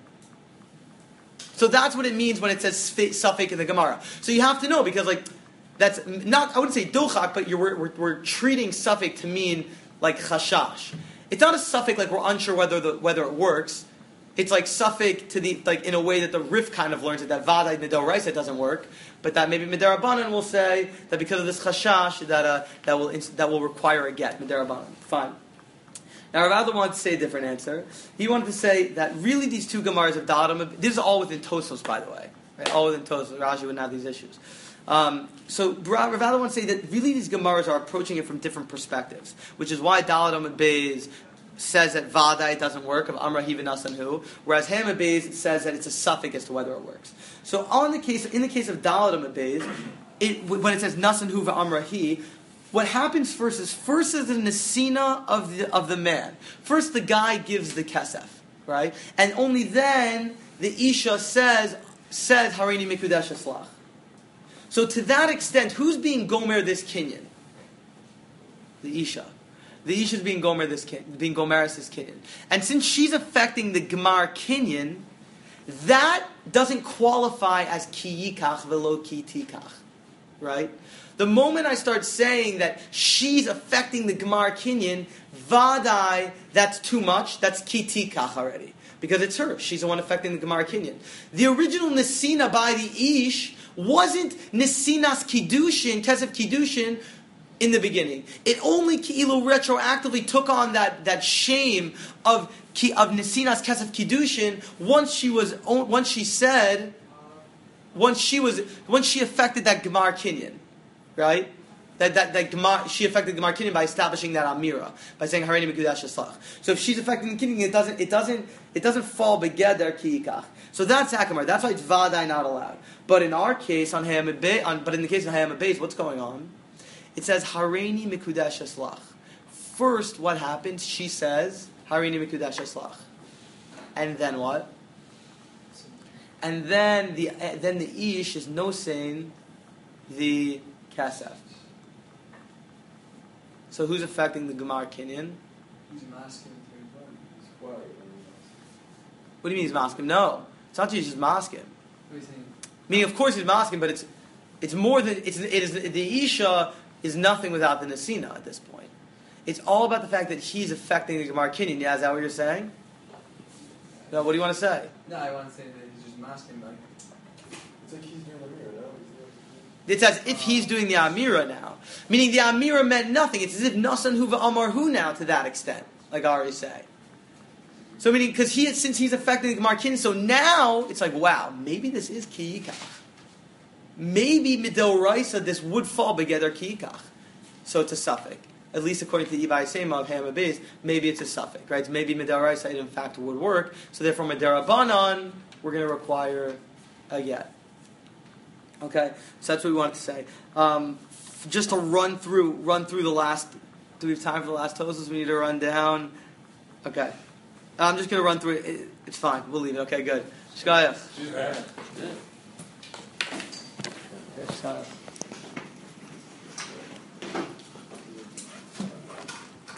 Speaker 1: So that's what it means when it says suffix in the Gemara. So you have to know, because that's not, I wouldn't say duchak, but we're treating suffix to mean like chashash. It's not a suffix like we're unsure whether it works. It's like suffix to the in a way that the Rif kind of learns it, that vada midor raisa doesn't work, but that maybe midarabanan will say that because of this chashash that will require a get midarabanan. Fine. Now Rav Adler wanted to say a different answer. He wanted to say that really these two Gemaras of Daladim, this is all within Tosos, by the way, right? All within Tosos. Rashi wouldn't have these issues. So Rav Adler wants to say that really these Gemaras are approaching it from different perspectives, which is why Daladim and Beis says that Vadai doesn't work, of Amra Hi v'Nasan Hu, whereas Ham and Beis says that it's a suffix as to whether it works. So in the case of Daladim and Beis, when it says Nasan Hu v'Amra Hi, what happens first is the nesina of the man. First the guy gives the kesef, right? And only then the Isha says Hareini Mikudash Eslach. So to that extent, who's being gomer this kinyan? The Isha. The Isha is being gomeris this kinyan. And since she's affecting the gemar kinyan, that doesn't qualify as ki yikach velo ki tikach. Right? The moment I start saying that she's affecting the gemar kinyan, vadai, that's too much, that's ki tikach already. Because it's her. She's the one affecting the gemar kinyan. The original nesina by the Ish wasn't Nesinas Kiddushin, Kesef Kiddushin, in the beginning. It only Ki'ilu retroactively took on that shame of Nesinas Kesef Kiddushin once she affected that Gemar Kinyan. Right? That Gemar, she affected Gemar Kinyan by establishing that Amira, by saying Hareini Mikudash Eslach. So if she's affecting the Kinyan, it doesn't fall begeder kiikach. So that's Akamar. That's why it's Vadai not allowed. But in our case, but in the case of Hayam Beis, what's going on? It says Hareini Mikudash Eslach. First, what happens? She says Hareini Mikudash Eslach, and then what? And then the Ish is nosein the Kasef. So who's affecting the Gemar Kinyan?
Speaker 7: He's masking the third party.
Speaker 1: What do you mean he's masking? No, it's not just masking.
Speaker 7: What do you think?
Speaker 1: Meaning, of course, he's masking, but it's more than it is. The Isha is nothing without the Nesina at this point. It's all about the fact that he's affecting the Gemar Kinyan. Yeah, is that what you're saying? No, what do you want to say?
Speaker 7: No, I want to say that he's just masking, but
Speaker 5: It's like he's doing the mirror now.
Speaker 1: It's as if he's doing the Amira now. Meaning the Amira meant nothing. It's as if Nasan Hu v'Amar Hu now to that extent, like I already say. So meaning, because since he's affecting the Gemar Kinyan, so now it's like, wow, maybe this is Kiyikach. Maybe Midel Raisa, this would fall together Kiyikach. so it's a suffix. At least according to the Ibai Sema of Hama Beis, maybe it's a suffix, right? So maybe Midaraisa in fact would work. So therefore, Midarabanan, we're going to require a get. Okay, so that's what we wanted to say. Just to run through the last. Do we have time for the last Tosas? We need to run down. Okay, I'm just going to run through it. It's fine. We'll leave it. Okay, good. Shkaya.
Speaker 5: Yeah.
Speaker 1: Shkaya.